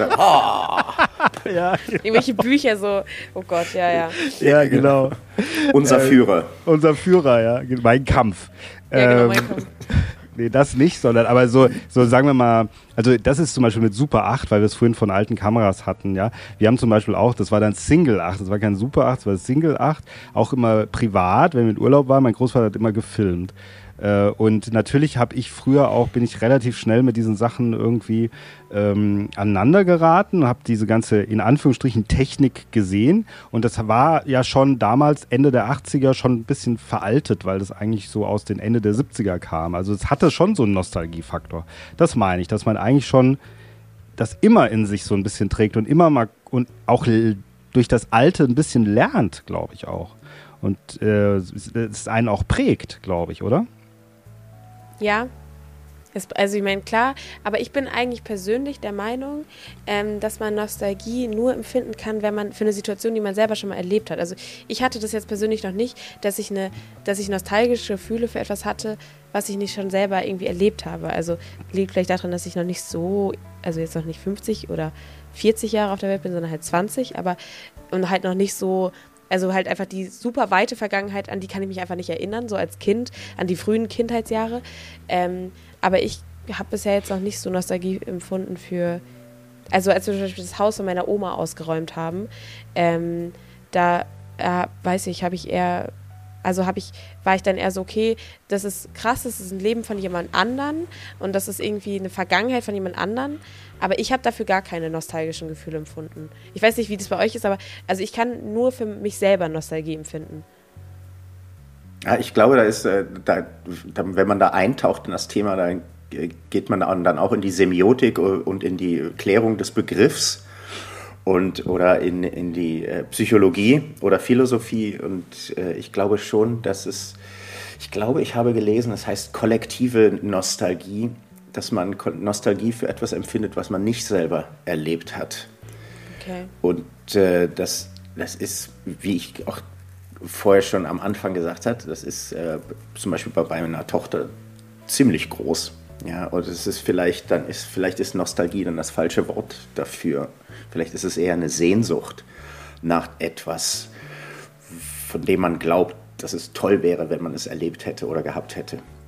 oh. ja. Irgendwelche Bücher so, oh Gott, ja, ja. Ja, genau. Unser äh, Führer. Unser Führer, ja. Mein Kampf. Ja, genau, mein ähm, Kampf. Nee, das nicht, sondern aber so, so sagen wir mal, also das ist zum Beispiel mit Super acht, weil wir es vorhin von alten Kameras hatten, ja. Wir haben zum Beispiel auch, das war dann Single acht, das war kein Super acht, das war Single acht, auch immer privat, wenn wir in Urlaub waren, mein Großvater hat immer gefilmt. Und natürlich habe ich früher auch, bin ich relativ schnell mit diesen Sachen irgendwie ähm, aneinander geraten, habe diese ganze, in Anführungsstrichen, Technik gesehen und das war ja schon damals, Ende der achtziger, schon ein bisschen veraltet, weil das eigentlich so aus den Ende der siebziger kam. Also es hatte schon so einen Nostalgiefaktor. Das meine ich, dass man eigentlich schon das immer in sich so ein bisschen trägt und immer mal und auch durch das Alte ein bisschen lernt, glaube ich auch. Und äh, es einen auch prägt, glaube ich, oder? Ja, es, also ich meine, klar, aber ich bin eigentlich persönlich der Meinung, ähm, dass man Nostalgie nur empfinden kann, wenn man für eine Situation, die man selber schon mal erlebt hat. Also ich hatte das jetzt persönlich noch nicht, dass ich eine, dass ich nostalgische Gefühle für etwas hatte, was ich nicht schon selber irgendwie erlebt habe. Also liegt vielleicht daran, dass ich noch nicht so, also jetzt noch nicht fünfzig oder vierzig Jahre auf der Welt bin, sondern halt zwanzig, aber und halt noch nicht so. Also halt einfach die super weite Vergangenheit, an die kann ich mich einfach nicht erinnern, so als Kind, an die frühen Kindheitsjahre. Ähm, aber ich habe bisher jetzt noch nicht so Nostalgie empfunden für, also als wir zum Beispiel das Haus von meiner Oma ausgeräumt haben, ähm, da äh, weiß ich, habe ich eher, also habe ich, war ich dann eher so, okay, das ist krass, das ist ein Leben von jemand anderen und das ist irgendwie eine Vergangenheit von jemand anderen. Aber ich habe dafür gar keine nostalgischen Gefühle empfunden. Ich weiß nicht, wie das bei euch ist, aber also ich kann nur für mich selber Nostalgie empfinden. Ja, ich glaube, da ist, äh, da, da, wenn man da eintaucht in das Thema, da geht man dann auch in die Semiotik und in die Klärung des Begriffs und oder in, in die äh, Psychologie oder Philosophie. Und äh, ich glaube schon, dass es, ich glaube, ich habe gelesen, das heißt kollektive Nostalgie, dass man Nostalgie für etwas empfindet, was man nicht selber erlebt hat. Okay. Und äh, das, das ist, wie ich auch vorher schon am Anfang gesagt habe, das ist äh, zum Beispiel bei meiner Tochter ziemlich groß. Ja, und es ist vielleicht, dann ist, vielleicht ist Nostalgie dann das falsche Wort dafür. Vielleicht ist es eher eine Sehnsucht nach etwas, von dem man glaubt, dass es toll wäre, wenn man es erlebt hätte oder gehabt hätte.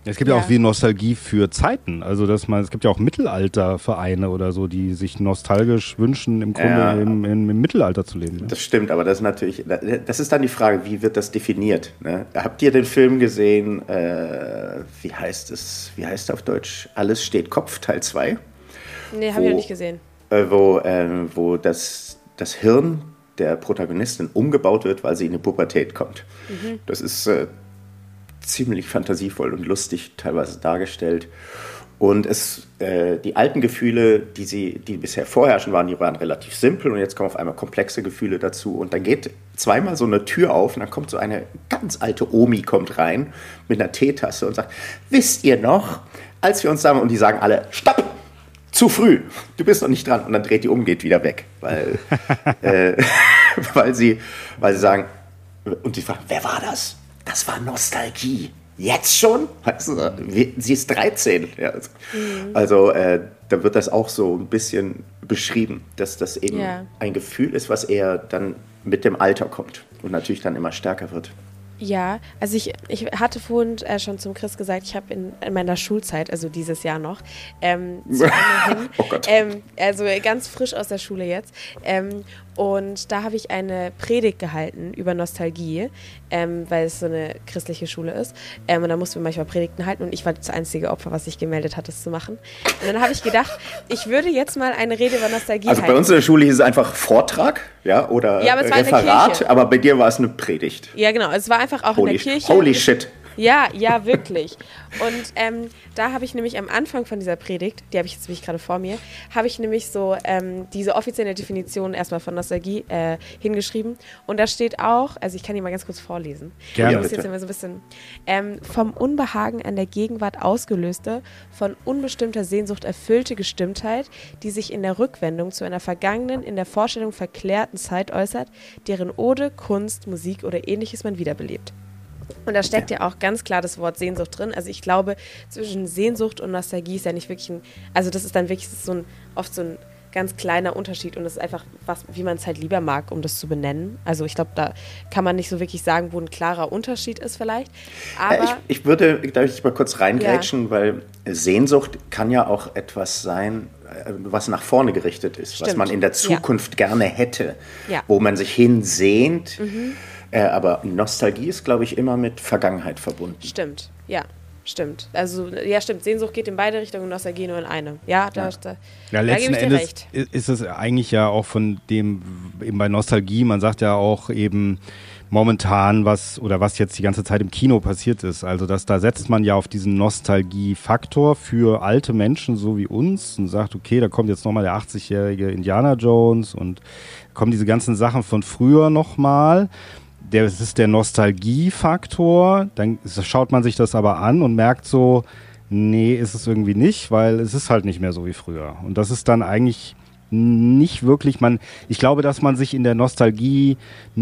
Es gibt ja, Ja. auch wie Nostalgie für Zeiten. Also dass man, es gibt ja auch Mittelaltervereine oder so, die sich nostalgisch wünschen, im Grunde Ja. im, im, im Mittelalter zu leben. Ne? Das stimmt, aber das ist natürlich, das ist dann die Frage, wie wird das definiert? Ne? Habt ihr den Film gesehen, äh, wie heißt es, wie heißt er auf Deutsch? Alles steht Kopf, Teil zwei? Nee, habe ich noch nicht gesehen. Äh, wo äh, wo das, das Hirn der Protagonistin umgebaut wird, weil sie in die Pubertät kommt. Mhm. Das ist äh, ziemlich fantasievoll und lustig teilweise dargestellt. Und es, äh, die alten Gefühle, die, sie, die bisher vorherrschen waren, die waren relativ simpel und jetzt kommen auf einmal komplexe Gefühle dazu. Und dann geht zweimal so eine Tür auf und dann kommt so eine ganz alte Omi kommt rein mit einer Teetasse und sagt, wisst ihr noch, als wir uns sagen, und die sagen alle, stopp! Zu früh, du bist noch nicht dran. Und dann dreht die um, geht wieder weg. Weil, äh, weil, sie, weil sie sagen, und sie fragen, wer war das? Das war Nostalgie. Jetzt schon? Also, sie ist dreizehn. Ja, also mhm. also äh, da wird das auch so ein bisschen beschrieben, dass das eben Ja. ein Gefühl ist, was eher dann mit dem Alter kommt und natürlich dann immer stärker wird. Ja, also ich, ich hatte vorhin äh, schon zum Chris gesagt, ich habe in, in meiner Schulzeit, also dieses Jahr noch, ähm, zu Ende hin, Oh Gott. ähm, also ganz frisch aus der Schule jetzt, ähm, und da habe ich eine Predigt gehalten über Nostalgie, ähm, weil es so eine christliche Schule ist, ähm, und da mussten wir manchmal Predigten halten und ich war das einzige Opfer, was sich gemeldet hat, das zu machen. Und dann habe ich gedacht, ich würde jetzt mal eine Rede über Nostalgie Also halten. bei uns in der Schule hieß es einfach Vortrag, ja, oder Ja, aber es war in der Referat, Kirche. aber bei dir war es eine Predigt. Ja, genau, es war einfach auch Holy, in der Kirche. holy shit. Ja, ja, wirklich. Und ähm, da habe ich nämlich am Anfang von dieser Predigt, die habe ich jetzt nämlich gerade vor mir, habe ich nämlich so ähm, diese offizielle Definition erstmal von Nostalgie äh, hingeschrieben. Und da steht auch, also ich kann die mal ganz kurz vorlesen. Gerne. Ich muss Bitte. jetzt immer so ein bisschen ähm, vom Unbehagen an der Gegenwart ausgelöste, von unbestimmter Sehnsucht erfüllte Gestimmtheit, die sich in der Rückwendung zu einer vergangenen, in der Vorstellung verklärten Zeit äußert, deren Ode, Kunst, Musik oder ähnliches man wiederbelebt. Und da steckt ja. ja auch ganz klar das Wort Sehnsucht drin. Also ich glaube, zwischen Sehnsucht und Nostalgie ist ja nicht wirklich ein, also das ist dann wirklich so ein, oft so ein ganz kleiner Unterschied und das ist einfach was, wie man es halt lieber mag, um das zu benennen. Also ich glaube, da kann man nicht so wirklich sagen, wo ein klarer Unterschied ist vielleicht. Aber Ja, ich, ich würde, darf ich mal kurz reingrätschen, Ja. weil Sehnsucht kann ja auch etwas sein, äh, was nach vorne gerichtet ist, was Stimmt. man in der Ja. Zukunft gerne hätte, Ja. wo man sich hinsehnt. Mhm. Äh, aber Nostalgie ist, glaube ich, immer mit Vergangenheit verbunden. Stimmt, ja, stimmt. Also, ja, stimmt. Sehnsucht geht in beide Richtungen, Nostalgie nur in eine. Ja, da, da, Ja, da letzten gebe ich dir Endes recht. i- ist es eigentlich ja auch von dem, eben bei Nostalgie, man sagt ja auch eben momentan, was oder was jetzt die ganze Zeit im Kino passiert ist. Also dass da setzt man ja auf diesen Nostalgie-Faktor für alte Menschen so wie uns und sagt, okay, da kommt jetzt nochmal der achtzigjährige Indiana Jones und kommen diese ganzen Sachen von früher nochmal. Der, das ist der Nostalgiefaktor, dann schaut man sich das aber an und merkt so, nee, ist es irgendwie nicht, weil es ist halt nicht mehr so wie früher. Und das ist dann eigentlich nicht wirklich, man, ich glaube, dass man sich in der Nostalgie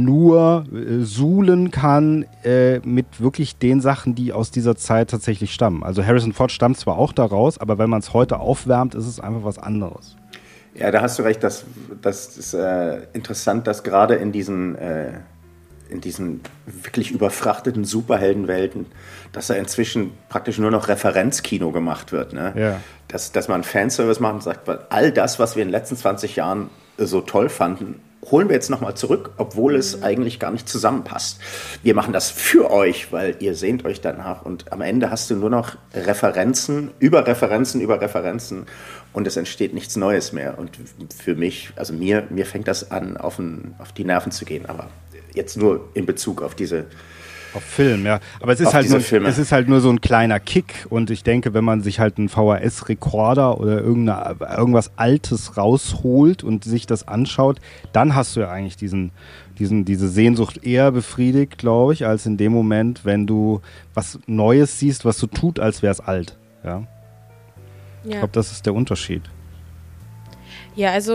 nur äh, suhlen kann äh, mit wirklich den Sachen, die aus dieser Zeit tatsächlich stammen. Also Harrison Ford stammt zwar auch daraus, aber wenn man es heute aufwärmt, ist es einfach was anderes. Ja, da hast du recht, das, das ist äh, interessant, dass gerade in diesen, äh, in diesen wirklich überfrachteten Superheldenwelten, dass da inzwischen praktisch nur noch Referenzkino gemacht wird. Ne? Ja. Dass, dass man Fanservice macht und sagt, all das, was wir in den letzten zwanzig Jahren so toll fanden, holen wir jetzt nochmal zurück, obwohl es eigentlich gar nicht zusammenpasst. Wir machen das für euch, weil ihr sehnt euch danach und am Ende hast du nur noch Referenzen, über Referenzen, über Referenzen und es entsteht nichts Neues mehr. Und für mich, also mir, mir fängt das an, auf, ein, auf die Nerven zu gehen, aber jetzt nur in Bezug auf diese Auf Film, ja. Aber es ist Auf halt diese nur, Filme. es ist halt nur so ein kleiner Kick und ich denke, wenn man sich halt einen V H S-Rekorder oder irgendeine, irgendwas Altes rausholt und sich das anschaut, dann hast du ja eigentlich diesen, diesen, diese Sehnsucht eher befriedigt, glaube ich, als in dem Moment, wenn du was Neues siehst, was so tut, als wäre es alt. Ja. Ich Ja. glaube, das ist der Unterschied. Ja, also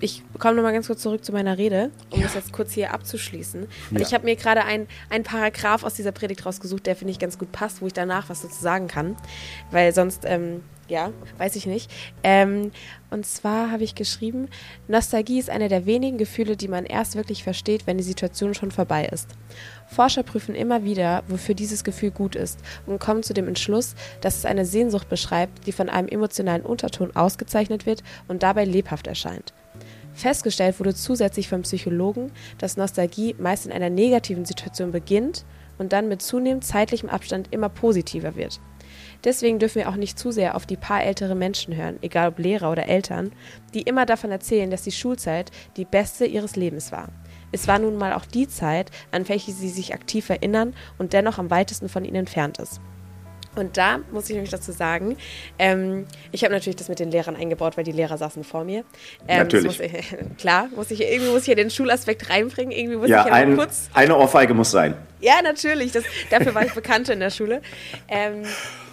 ich komme nochmal ganz kurz zurück zu meiner Rede, um Ja. das jetzt kurz hier abzuschließen. Und Ja. ich habe mir gerade ein, ein Paragraph aus dieser Predigt rausgesucht, der finde ich ganz gut passt, wo ich danach was dazu sagen kann. Weil sonst, ähm, ja, weiß ich nicht. Ähm, und zwar habe ich geschrieben, Nostalgie ist eine der wenigen Gefühle, die man erst wirklich versteht, wenn die Situation schon vorbei ist. Forscher prüfen immer wieder, wofür dieses Gefühl gut ist und kommen zu dem Entschluss, dass es eine Sehnsucht beschreibt, die von einem emotionalen Unterton ausgezeichnet wird und dabei lebhaft erscheint. Festgestellt wurde zusätzlich vom Psychologen, dass Nostalgie meist in einer negativen Situation beginnt und dann mit zunehmend zeitlichem Abstand immer positiver wird. Deswegen dürfen wir auch nicht zu sehr auf die paar ältere Menschen hören, egal ob Lehrer oder Eltern, die immer davon erzählen, dass die Schulzeit die beste ihres Lebens war. Es war nun mal auch die Zeit, an welche sie sich aktiv erinnern und dennoch am weitesten von ihnen entfernt ist. Und da muss ich nämlich dazu sagen, ähm, ich habe natürlich das mit den Lehrern eingebaut, weil die Lehrer saßen vor mir. Ähm, Natürlich. Muss ich, klar, muss ich, irgendwie muss ich hier den Schulaspekt reinbringen, irgendwie muss Ja, ich ja ein, mal kurz... eine Ohrfeige muss sein. Ja, natürlich, das, dafür war ich bekannt in der Schule. Ähm,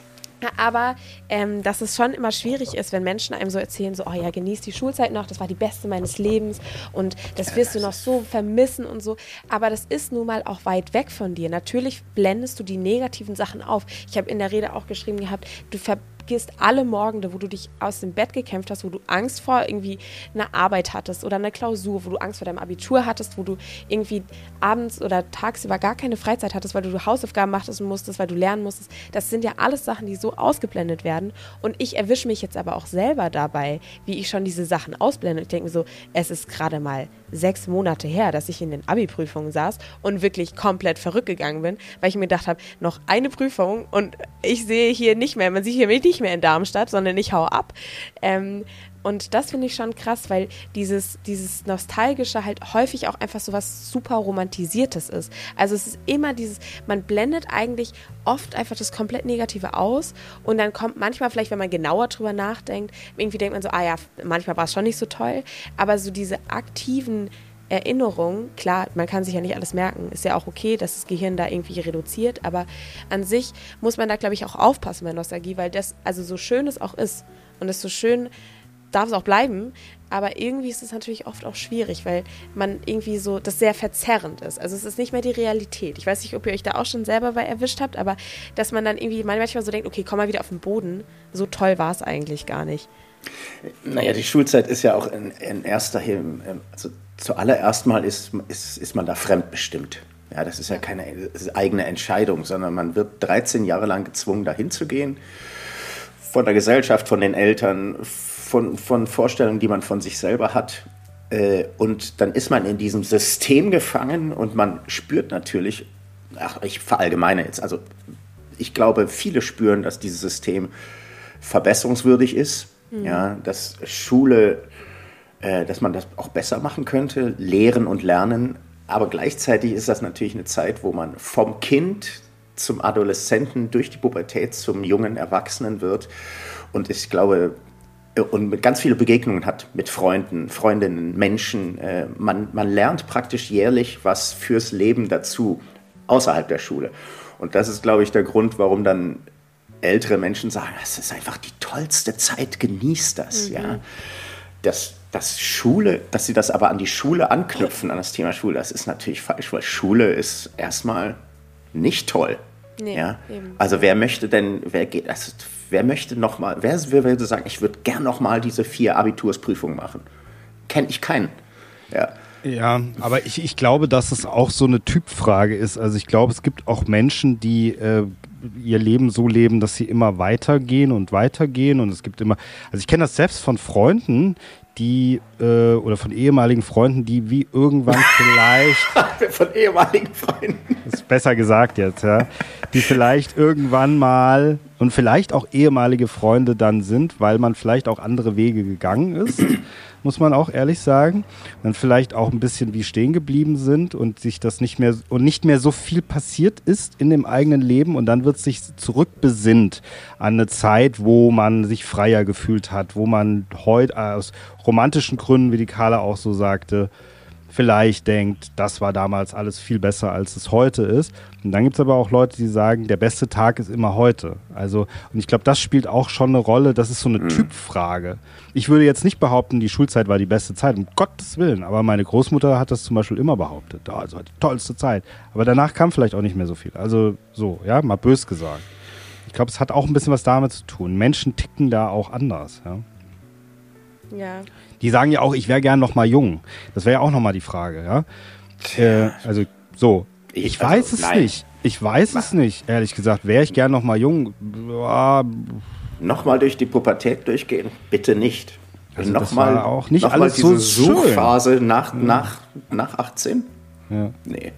aber ähm, dass es schon immer schwierig ist, wenn Menschen einem so erzählen, so, oh ja, genieß die Schulzeit noch, das war die beste meines Lebens und das wirst du noch so vermissen und so. Aber das ist nun mal auch weit weg von dir. Natürlich blendest du die negativen Sachen auf. Ich habe in der Rede auch geschrieben gehabt, du vergisst alle Morgende, wo du dich aus dem Bett gekämpft hast, wo du Angst vor irgendwie einer Arbeit hattest oder einer Klausur, wo du Angst vor deinem Abitur hattest, wo du irgendwie abends oder tagsüber gar keine Freizeit hattest, weil du Hausaufgaben machen musstest, weil du lernen musstest. Das sind ja alles Sachen, die so ausgeblendet werden. Und ich erwische mich jetzt aber auch selber dabei, wie ich schon diese Sachen ausblende. Ich denke mir so, es ist gerade mal sechs Monate her, dass ich in den Abi-Prüfungen saß und wirklich komplett verrückt gegangen bin, weil ich mir gedacht habe, noch eine Prüfung und ich sehe hier nicht mehr, man sieht hier nicht mehr in Darmstadt, sondern ich hau ab. Ähm, und das finde ich schon krass, weil dieses, dieses Nostalgische halt häufig auch einfach so was super Romantisiertes ist. Also es ist immer dieses, man blendet eigentlich oft einfach das komplett Negative aus und dann kommt manchmal vielleicht, wenn man genauer drüber nachdenkt, irgendwie denkt man so, ah ja, manchmal war es schon nicht so toll, aber so diese aktiven Erinnerung, klar, man kann sich ja nicht alles merken, ist ja auch okay, dass das Gehirn da irgendwie reduziert, aber an sich muss man da, glaube ich, auch aufpassen bei Nostalgie, weil das, also so schön es auch ist und es so schön darf es auch bleiben, aber irgendwie ist es natürlich oft auch schwierig, weil man irgendwie so, das sehr verzerrend ist. Also es ist nicht mehr die Realität. Ich weiß nicht, ob ihr euch da auch schon selber bei erwischt habt, aber dass man dann irgendwie manchmal so denkt, okay, komm mal wieder auf den Boden, so toll war es eigentlich gar nicht. Naja, die Schulzeit ist ja auch in, in erster Linie, also zuallererst mal ist, ist, ist man da fremdbestimmt. Ja, das ist ja keine eigene Entscheidung, sondern man wird dreizehn Jahre lang gezwungen, dahin zu gehen. Von der Gesellschaft, von den Eltern, von, von Vorstellungen, die man von sich selber hat. Und dann ist man in diesem System gefangen und man spürt natürlich, ach, ich verallgemeine jetzt, also ich glaube, viele spüren, dass dieses System verbesserungswürdig ist. Mhm. Ja, dass Schule, äh, dass man das auch besser machen könnte, lehren und lernen. Aber gleichzeitig ist das natürlich eine Zeit, wo man vom Kind zum Adoleszenten, durch die Pubertät zum jungen Erwachsenen wird. Und ich glaube, und mit ganz viele Begegnungen hat mit Freunden, Freundinnen, Menschen. Äh, man, man lernt praktisch jährlich was fürs Leben dazu, außerhalb der Schule. Und das ist, glaube ich, der Grund, warum dann ältere Menschen sagen, das ist einfach die tollste Zeit, genießt das. Mhm. Ja. Das, das Schule, dass sie das aber an die Schule anknüpfen, an das Thema Schule, das ist natürlich falsch, weil Schule ist erstmal nicht toll. Nee, ja? Also wer möchte denn, wer geht, also wer möchte noch mal, wer, wer würde sagen, ich würde gern noch mal diese vier Abitursprüfungen machen? Kenne ich keinen. Ja. Ja, aber ich, ich glaube, dass es auch so eine Typfrage ist. Also ich glaube, es gibt auch Menschen, die äh, ihr Leben so leben, dass sie immer weitergehen und weitergehen. Und es gibt immer, also ich kenne das selbst von Freunden, die, äh, oder von ehemaligen Freunden, die wie irgendwann vielleicht... von ehemaligen Freunden. Das ist besser gesagt jetzt, ja. Die vielleicht irgendwann mal und vielleicht auch ehemalige Freunde dann sind, weil man vielleicht auch andere Wege gegangen ist, muss man auch ehrlich sagen. Dann vielleicht auch ein bisschen wie stehen geblieben sind und sich das nicht mehr und nicht mehr so viel passiert ist in dem eigenen Leben und dann wird sich zurückbesinnt an eine Zeit, wo man sich freier gefühlt hat, wo man heute aus romantischen Gründen, wie die Carla auch so sagte, vielleicht denkt, das war damals alles viel besser, als es heute ist. Und dann gibt es aber auch Leute, die sagen, der beste Tag ist immer heute. Also, und ich glaube, das spielt auch schon eine Rolle. Das ist so eine mhm. Typfrage. Ich würde jetzt nicht behaupten, die Schulzeit war die beste Zeit, um Gottes Willen. Aber meine Großmutter hat das zum Beispiel immer behauptet. Also die tollste Zeit. Aber danach kam vielleicht auch nicht mehr so viel. Also so, ja, mal bös gesagt. Ich glaube, es hat auch ein bisschen was damit zu tun. Menschen ticken da auch anders, ja. Ja. Die sagen ja auch, ich wäre gern noch mal jung. Das wäre ja auch noch mal die Frage, ja. Äh, also so, ich, ich weiß also, es nein. nicht. Ich weiß Was? es nicht, ehrlich gesagt. Wäre ich gern noch mal jung? Ja. Noch mal durch die Pubertät durchgehen? Bitte nicht. Also noch das mal, war auch nicht noch alles mal diese so Suchphase schön. nach, nach, nach achtzehn? Ja. Nee.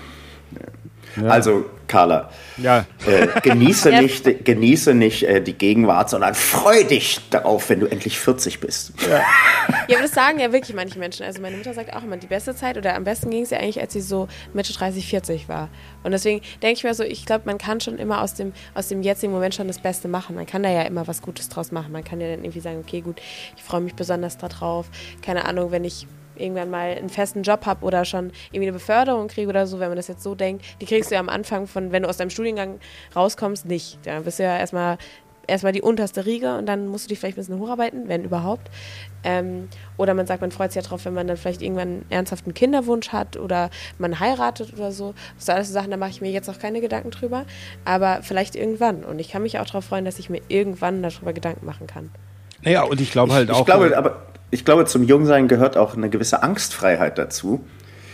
Ja. Also, Carla, ja. äh, genieße nicht, genieße nicht äh, die Gegenwart, sondern freu dich darauf, wenn du endlich vierzig bist. Ja. Ja, aber das sagen ja wirklich manche Menschen. Also meine Mutter sagt auch immer, die beste Zeit oder am besten ging es ja eigentlich, als sie so Mitte dreißig, vierzig war. Und deswegen denke ich mir so, ich glaube, man kann schon immer aus dem, aus dem jetzigen Moment schon das Beste machen. Man kann da ja immer was Gutes draus machen. Man kann ja dann irgendwie sagen, okay, gut, ich freue mich besonders darauf. Keine Ahnung, wenn ich irgendwann mal einen festen Job habe oder schon irgendwie eine Beförderung kriege oder so, wenn man das jetzt so denkt, die kriegst du ja am Anfang von, wenn du aus deinem Studiengang rauskommst, nicht. Dann bist du ja erstmal erstmal die unterste Riege und dann musst du dich vielleicht ein bisschen hocharbeiten, wenn überhaupt. Ähm, oder man sagt, man freut sich ja drauf, wenn man dann vielleicht irgendwann einen ernsthaften Kinderwunsch hat oder man heiratet oder so. Das sind alles so Sachen, da mache ich mir jetzt auch keine Gedanken drüber, aber vielleicht irgendwann. Und ich kann mich auch darauf freuen, dass ich mir irgendwann darüber Gedanken machen kann. Naja, und ich glaube halt ich, auch... Ich glaube, aber Ich glaube, zum Jungsein gehört auch eine gewisse Angstfreiheit dazu.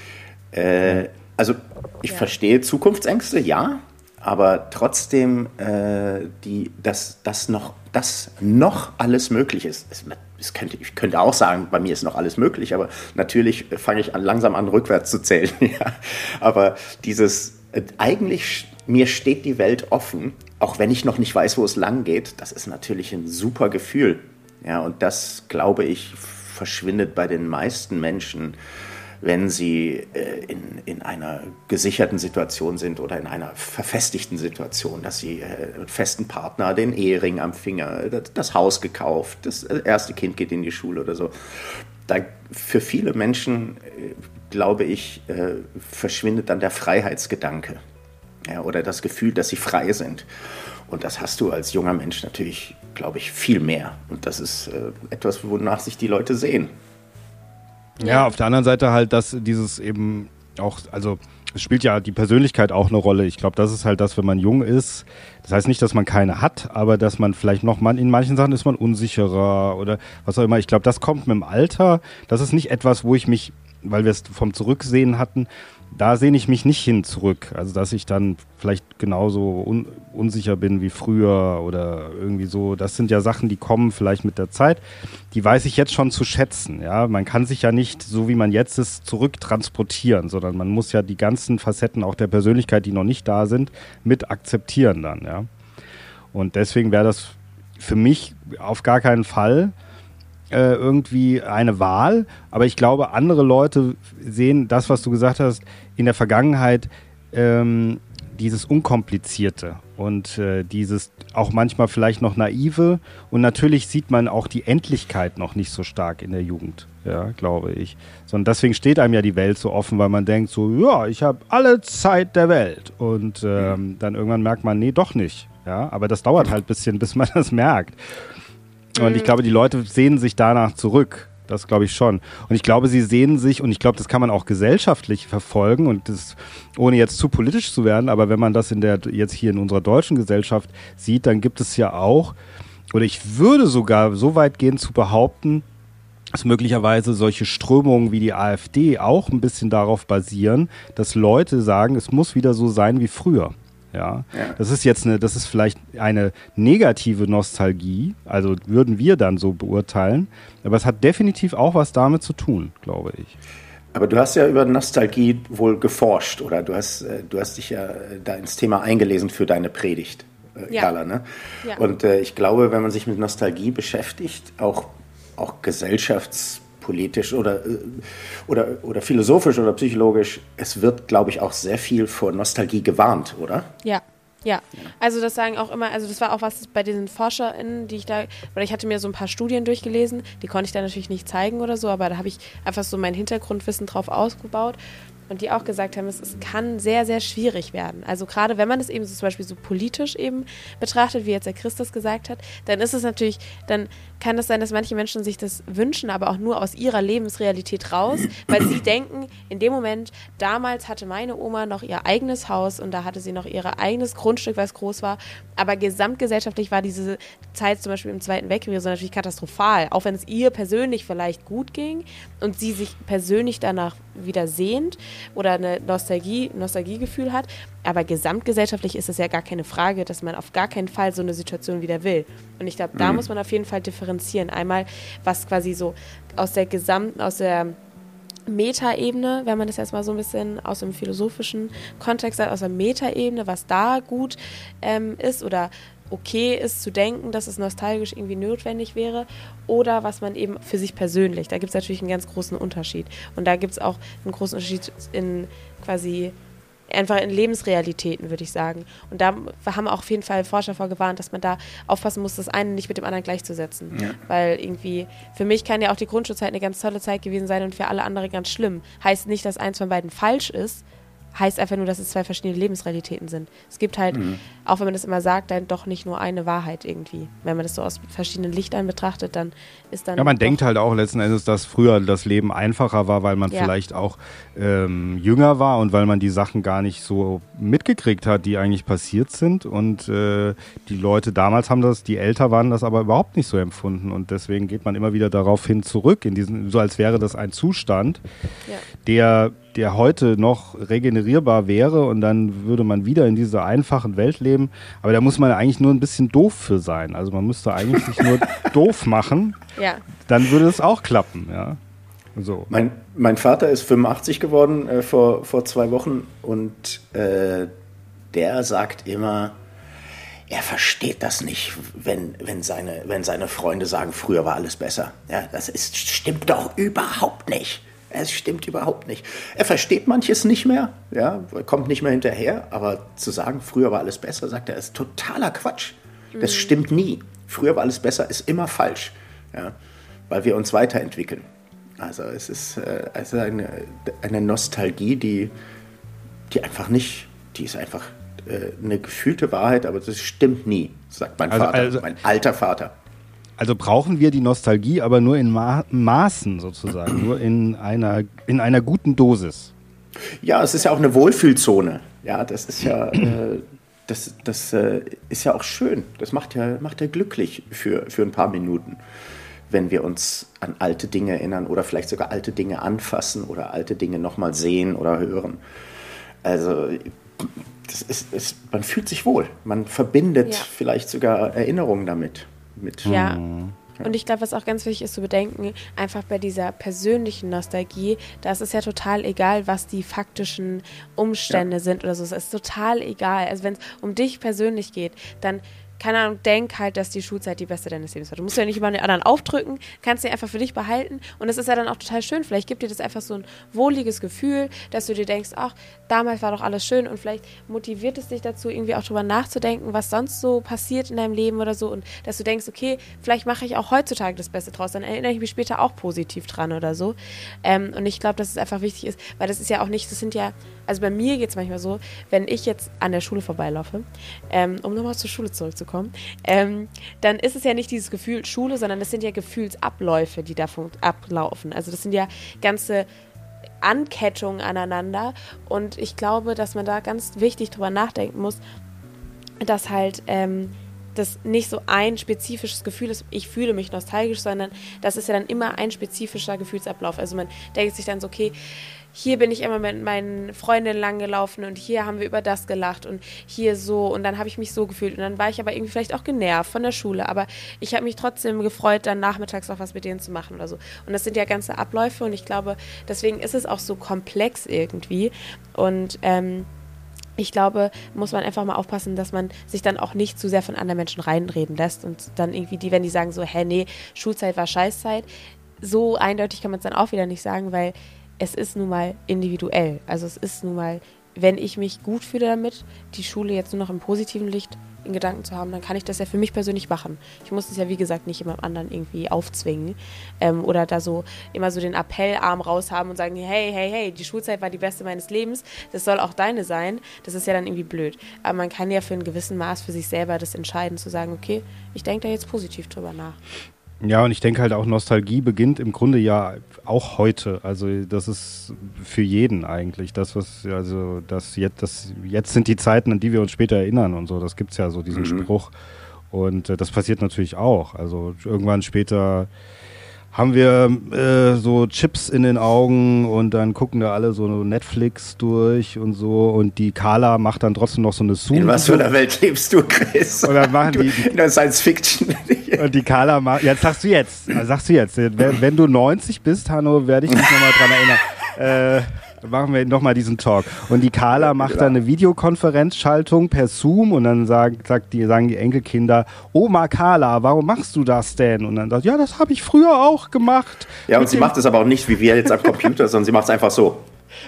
Äh, also ich ja. verstehe Zukunftsängste, ja, aber trotzdem, äh, die, dass, dass, noch, dass noch alles möglich ist. Es, es könnte, ich könnte auch sagen, bei mir ist noch alles möglich, aber natürlich fange ich an, langsam an, rückwärts zu zählen. Ja. Aber dieses, äh, eigentlich, mir steht die Welt offen, auch wenn ich noch nicht weiß, wo es lang geht, das ist natürlich ein super Gefühl. Ja, und das, glaube ich, verschwindet bei den meisten Menschen, wenn sie äh, in, in einer gesicherten Situation sind oder in einer verfestigten Situation, dass sie äh, einen festen Partner, den Ehering am Finger, das, das Haus gekauft, das erste Kind geht in die Schule oder so. Da, für viele Menschen, äh, glaube ich, äh, verschwindet dann der Freiheitsgedanke, ja, oder das Gefühl, dass sie frei sind. Und das hast du als junger Mensch natürlich, glaube ich, viel mehr. Und das ist äh, etwas, wonach sich die Leute sehen. Ja, auf der anderen Seite halt, dass dieses eben auch, also es spielt ja die Persönlichkeit auch eine Rolle. Ich glaube, das ist halt das, wenn man jung ist. Das heißt nicht, dass man keine hat, aber dass man vielleicht noch, man in manchen Sachen ist man unsicherer oder was auch immer. Ich glaube, das kommt mit dem Alter. Das ist nicht etwas, wo ich mich, weil wir es vom Zurücksehen hatten, da sehne ich mich nicht hin zurück. Also, dass ich dann vielleicht genauso un- unsicher bin wie früher oder irgendwie so. Das sind ja Sachen, die kommen vielleicht mit der Zeit. Die weiß ich jetzt schon zu schätzen. Ja, man kann sich ja nicht, so wie man jetzt ist, zurücktransportieren, sondern man muss ja die ganzen Facetten auch der Persönlichkeit, die noch nicht da sind, mit akzeptieren dann. Ja, und deswegen wäre das für mich auf gar keinen Fall Äh, irgendwie eine Wahl, aber ich glaube, andere Leute sehen das, was du gesagt hast, in der Vergangenheit ähm, dieses Unkomplizierte und äh, dieses auch manchmal vielleicht noch Naive und natürlich sieht man auch die Endlichkeit noch nicht so stark in der Jugend, ja, glaube ich. Sondern deswegen steht einem ja die Welt so offen, weil man denkt so, ja, ich habe alle Zeit der Welt und ähm, dann irgendwann merkt man, nee, doch nicht, ja, aber das dauert halt ein bisschen, bis man das merkt. Und ich glaube, die Leute sehnen sich danach zurück. Das glaube ich schon. Und ich glaube, sie sehnen sich, und ich glaube, das kann man auch gesellschaftlich verfolgen, und das, ohne jetzt zu politisch zu werden, aber wenn man das in der, jetzt hier in unserer deutschen Gesellschaft sieht, dann gibt es ja auch, oder ich würde sogar so weit gehen zu behaupten, dass möglicherweise solche Strömungen wie die AfD auch ein bisschen darauf basieren, dass Leute sagen, es muss wieder so sein wie früher. Ja, ja. Das ist jetzt eine, das ist vielleicht eine negative Nostalgie, also würden wir dann so beurteilen, aber es hat definitiv auch was damit zu tun, glaube ich. Aber du hast ja über Nostalgie wohl geforscht, oder? Du hast, du hast dich ja da ins Thema eingelesen für deine Predigt, äh, ja. Carla, ne? Ja. Und äh, ich glaube, wenn man sich mit Nostalgie beschäftigt, auch, auch gesellschafts- politisch oder, oder, oder philosophisch oder psychologisch, es wird, glaube ich, auch sehr viel vor Nostalgie gewarnt, oder? Ja, Ja, also das sagen auch immer, also das war auch was bei diesen ForscherInnen, die ich da, oder ich hatte mir so ein paar Studien durchgelesen, die konnte ich da natürlich nicht zeigen oder so, aber da habe ich einfach so mein Hintergrundwissen drauf ausgebaut. Und die auch gesagt haben, es, es kann sehr, sehr schwierig werden. Also gerade wenn man es eben so zum Beispiel so politisch eben betrachtet, wie jetzt der Christus gesagt hat, dann ist es natürlich, dann kann es sein, dass manche Menschen sich das wünschen, aber auch nur aus ihrer Lebensrealität raus, weil sie denken, in dem Moment, damals hatte meine Oma noch ihr eigenes Haus und da hatte sie noch ihr eigenes Grundstück, was groß war, aber gesamtgesellschaftlich war diese Zeit zum Beispiel im Zweiten Weltkrieg so natürlich katastrophal, auch wenn es ihr persönlich vielleicht gut ging und sie sich persönlich danach wieder sehnt oder eine Nostalgie, Nostalgiegefühl hat, aber gesamtgesellschaftlich ist es ja gar keine Frage, dass man auf gar keinen Fall so eine Situation wieder will. Und ich glaube, da mhm. muss man auf jeden Fall differenzieren. Einmal, was quasi so aus der gesamten, aus der Metaebene, wenn man das jetzt mal so ein bisschen aus dem philosophischen Kontext sagt, aus der Metaebene, was da gut ähm, ist oder okay ist zu denken, dass es nostalgisch irgendwie notwendig wäre oder was man eben für sich persönlich, da gibt es natürlich einen ganz großen Unterschied und da gibt es auch einen großen Unterschied in quasi einfach in Lebensrealitäten, würde ich sagen. Und da haben auch auf jeden Fall Forscher vorgewarnt, dass man da aufpassen muss, das eine nicht mit dem anderen gleichzusetzen. Ja. Weil irgendwie, für mich kann ja auch die Grundschulzeit eine ganz tolle Zeit gewesen sein und für alle andere ganz schlimm. Heißt nicht, dass eins von beiden falsch ist, heißt einfach nur, dass es zwei verschiedene Lebensrealitäten sind. Es gibt halt, mhm. auch wenn man das immer sagt, dann doch nicht nur eine Wahrheit irgendwie. Wenn man das so aus verschiedenen Lichtern betrachtet, dann ist dann... Ja, man denkt halt auch letzten Endes, dass früher das Leben einfacher war, weil man ja. vielleicht auch ähm, jünger war und weil man die Sachen gar nicht so mitgekriegt hat, die eigentlich passiert sind. Und äh, die Leute damals haben das, die älter waren, das aber überhaupt nicht so empfunden. Und deswegen geht man immer wieder darauf hin zurück, in diesen, so als wäre das ein Zustand, ja. der... der heute noch regenerierbar wäre und dann würde man wieder in dieser einfachen Welt leben. Aber da muss man eigentlich nur ein bisschen doof für sein. Also man müsste eigentlich sich nur doof machen, ja. dann würde es auch klappen. Ja. So. Mein, mein Vater ist fünfundachtzig geworden äh, vor, vor zwei Wochen und äh, der sagt immer, er versteht das nicht, wenn, wenn, seine, wenn seine Freunde sagen, früher war alles besser. Ja, das ist, stimmt doch überhaupt nicht. Es stimmt überhaupt nicht. Er versteht manches nicht mehr, ja, kommt nicht mehr hinterher, aber zu sagen, früher war alles besser, sagt er, ist totaler Quatsch. Das mhm. stimmt nie. Früher war alles besser, ist immer falsch, ja, weil wir uns weiterentwickeln. Also es ist äh, also eine, eine Nostalgie, die, die einfach nicht, die ist einfach äh, eine gefühlte Wahrheit, aber das stimmt nie, sagt mein also, Vater, also mein alter Vater. Also brauchen wir die Nostalgie, aber nur in Ma- Maßen sozusagen, nur in einer, in einer guten Dosis. Ja, es ist ja auch eine Wohlfühlzone. Ja, das ist ja, äh, das, das äh, ist ja auch schön. Das macht ja, macht ja glücklich für, für ein paar Minuten, wenn wir uns an alte Dinge erinnern oder vielleicht sogar alte Dinge anfassen oder alte Dinge nochmal sehen oder hören. Also das ist, ist, man fühlt sich wohl. Man verbindet ja. vielleicht sogar Erinnerungen damit. Mit. Ja, und ich glaube, was auch ganz wichtig ist zu bedenken, einfach bei dieser persönlichen Nostalgie, da ist es ja total egal, was die faktischen Umstände ja. sind oder so. Es ist total egal. Also wenn es um dich persönlich geht, dann keine Ahnung, denk halt, dass die Schulzeit die beste deines Lebens war. Du musst ja nicht über den anderen aufdrücken, kannst sie einfach für dich behalten und das ist ja dann auch total schön. Vielleicht gibt dir das einfach so ein wohliges Gefühl, dass du dir denkst, ach, damals war doch alles schön und vielleicht motiviert es dich dazu, irgendwie auch drüber nachzudenken, was sonst so passiert in deinem Leben oder so und dass du denkst, okay, vielleicht mache ich auch heutzutage das Beste draus, dann erinnere ich mich später auch positiv dran oder so. Ähm, und ich glaube, dass es einfach wichtig ist, weil das ist ja auch nicht, das sind ja, also bei mir geht es manchmal so, wenn ich jetzt an der Schule vorbeilaufe, ähm, um nochmal zur Schule zurückzukommen, Ähm, dann ist es ja nicht dieses Gefühl Schule, sondern das sind ja Gefühlsabläufe, die da ablaufen. Also das sind ja ganze Ankettungen aneinander und ich glaube, dass man da ganz wichtig drüber nachdenken muss, dass halt ähm, das nicht so ein spezifisches Gefühl ist, ich fühle mich nostalgisch, sondern das ist ja dann immer ein spezifischer Gefühlsablauf. Also man denkt sich dann so, okay, hier bin ich immer mit meinen Freundinnen lang gelaufen und hier haben wir über das gelacht und hier so und dann habe ich mich so gefühlt und dann war ich aber irgendwie vielleicht auch genervt von der Schule, aber ich habe mich trotzdem gefreut, dann nachmittags auch was mit denen zu machen oder so. Und das sind ja ganze Abläufe und ich glaube, deswegen ist es auch so komplex irgendwie und ähm, ich glaube, muss man einfach mal aufpassen, dass man sich dann auch nicht zu sehr von anderen Menschen reinreden lässt und dann irgendwie die, wenn die sagen so, hä, nee, Schulzeit war Scheißzeit, so eindeutig kann man es dann auch wieder nicht sagen, weil es ist nun mal individuell. Also es ist nun mal wenn ich mich gut fühle damit, die Schule jetzt nur noch im positiven Licht in Gedanken zu haben, dann kann ich das ja für mich persönlich machen. Ich muss es ja, wie gesagt, nicht jemand anderen irgendwie aufzwingen ähm, oder da so immer so den Appellarm raushaben und sagen, hey, hey, hey, die Schulzeit war die beste meines Lebens, das soll auch deine sein. Das ist ja dann irgendwie blöd. Aber man kann ja für ein gewissen Maß für sich selber das entscheiden, zu sagen, okay, ich denke da jetzt positiv drüber nach. Ja, und ich denke halt auch, Nostalgie beginnt im Grunde ja auch heute. Also das ist für jeden eigentlich. Das, was, also das jetzt, das jetzt sind die Zeiten, an die wir uns später erinnern und so. Das gibt's ja so, diesen mhm. Spruch. Und äh, das passiert natürlich auch. Also irgendwann später haben wir äh, so Chips in den Augen und dann gucken da alle so Netflix durch und so und die Carla macht dann trotzdem noch so eine Zoom. In was für einer Welt lebst du, Chris? Und dann machen die, die in der Science Fiction. Und die Carla macht, jetzt sagst du jetzt, also sagst du jetzt, wenn, wenn du neunzig bist, Hanno, werde ich dich nochmal dran erinnern. Äh, machen wir nochmal diesen Talk. Und die Carla macht ja. dann eine Videokonferenzschaltung per Zoom und dann sagen, sagt die, sagen die Enkelkinder, Oma Carla, warum machst du das denn? Und dann sagt, ja, das habe ich früher auch gemacht. Ja, und sie macht es aber auch nicht wie wir jetzt am Computer, sondern sie macht es einfach so.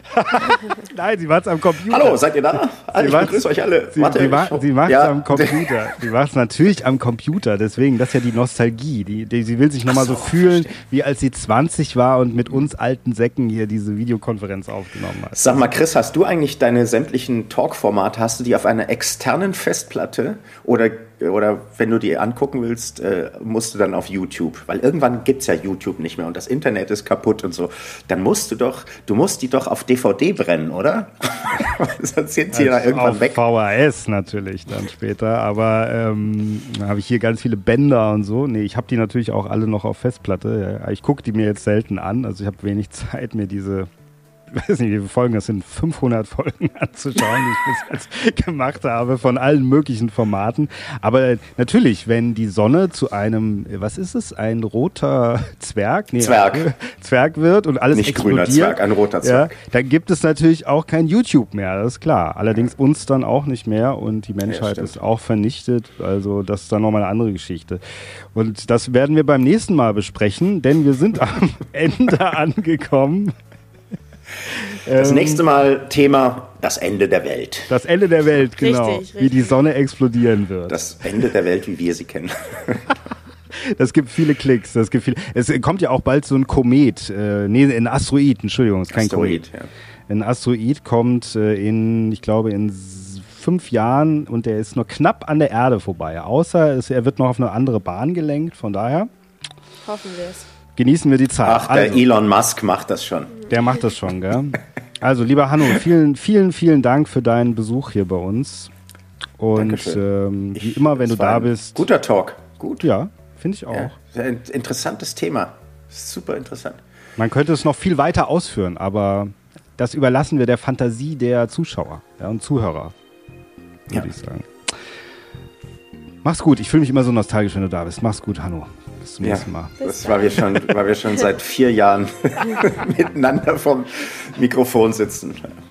Nein, sie macht es am Computer. Hallo, seid ihr da? Also, ich begrüße euch alle. Sie, Warte, sie, ma- sie macht es ja. am Computer. Sie macht es natürlich am Computer. Deswegen, das ist ja die Nostalgie. Die, die, sie will sich nochmal so, so fühlen, verstehe. wie als sie zwanzig war und mit uns alten Säcken hier diese Videokonferenz aufgenommen hat. Sag mal, Chris, hast du eigentlich deine sämtlichen Talk-Formate, hast du die auf einer externen Festplatte oder Oder wenn du die angucken willst, äh, musst du dann auf YouTube. Weil irgendwann gibt es ja YouTube nicht mehr und das Internet ist kaputt und so. Dann musst du doch, du musst die doch auf D V D brennen, oder? Sonst sind sie ja irgendwann auf weg. V H S natürlich dann später. Aber ähm, habe ich hier ganz viele Bänder und so. Nee, ich habe die natürlich auch alle noch auf Festplatte. Ja, ich gucke die mir jetzt selten an. Also ich habe wenig Zeit, mir diese... Ich weiß nicht, wie viele Folgen, das sind fünfhundert Folgen anzuschauen, die ich bis jetzt gemacht habe, von allen möglichen Formaten. Aber natürlich, wenn die Sonne zu einem, was ist es, ein roter Zwerg? Nee, Zwerg. Zwerg wird und alles Nicht explodiert. Nicht grüner Zwerg, ein roter Zwerg. Ja, dann gibt es natürlich auch kein YouTube mehr, das ist klar. Allerdings uns dann auch nicht mehr und die Menschheit ja, ist auch vernichtet. Also das ist dann nochmal eine andere Geschichte. Und das werden wir beim nächsten Mal besprechen, denn wir sind am Ende angekommen. Das nächste Mal Thema das Ende der Welt. Das Ende der Welt, genau. Richtig, richtig. Wie die Sonne explodieren wird. Das Ende der Welt, wie wir sie kennen. Das gibt viele Klicks. Das gibt viele. Es kommt ja auch bald so ein Komet. Äh, nee, ein Asteroid, Entschuldigung, ist kein Asteroid, Komet. Ja. Ein Asteroid kommt äh, in, ich glaube, in fünf Jahren und der ist nur knapp an der Erde vorbei. Außer es, er wird noch auf eine andere Bahn gelenkt. Von daher hoffen wir es. Genießen wir die Zeit. Ach, der also, Elon Musk macht das schon. Der macht das schon, gell? Also, lieber Hanno, vielen, vielen, vielen Dank für deinen Besuch hier bei uns. Und ähm, wie immer, wenn du da bist. Guter Talk. Gut. Ja, finde ich auch. Ja, ein interessantes Thema. Super interessant. Man könnte es noch viel weiter ausführen, aber das überlassen wir der Fantasie der Zuschauer, ja, und Zuhörer, würde ja. ich sagen. Mach's gut. Ich fühle mich immer so nostalgisch, wenn du da bist. Mach's gut, Hanno. Bis zum nächsten Mal. Ja, das war wir schon, weil wir schon seit vier Jahren miteinander vom Mikrofon sitzen.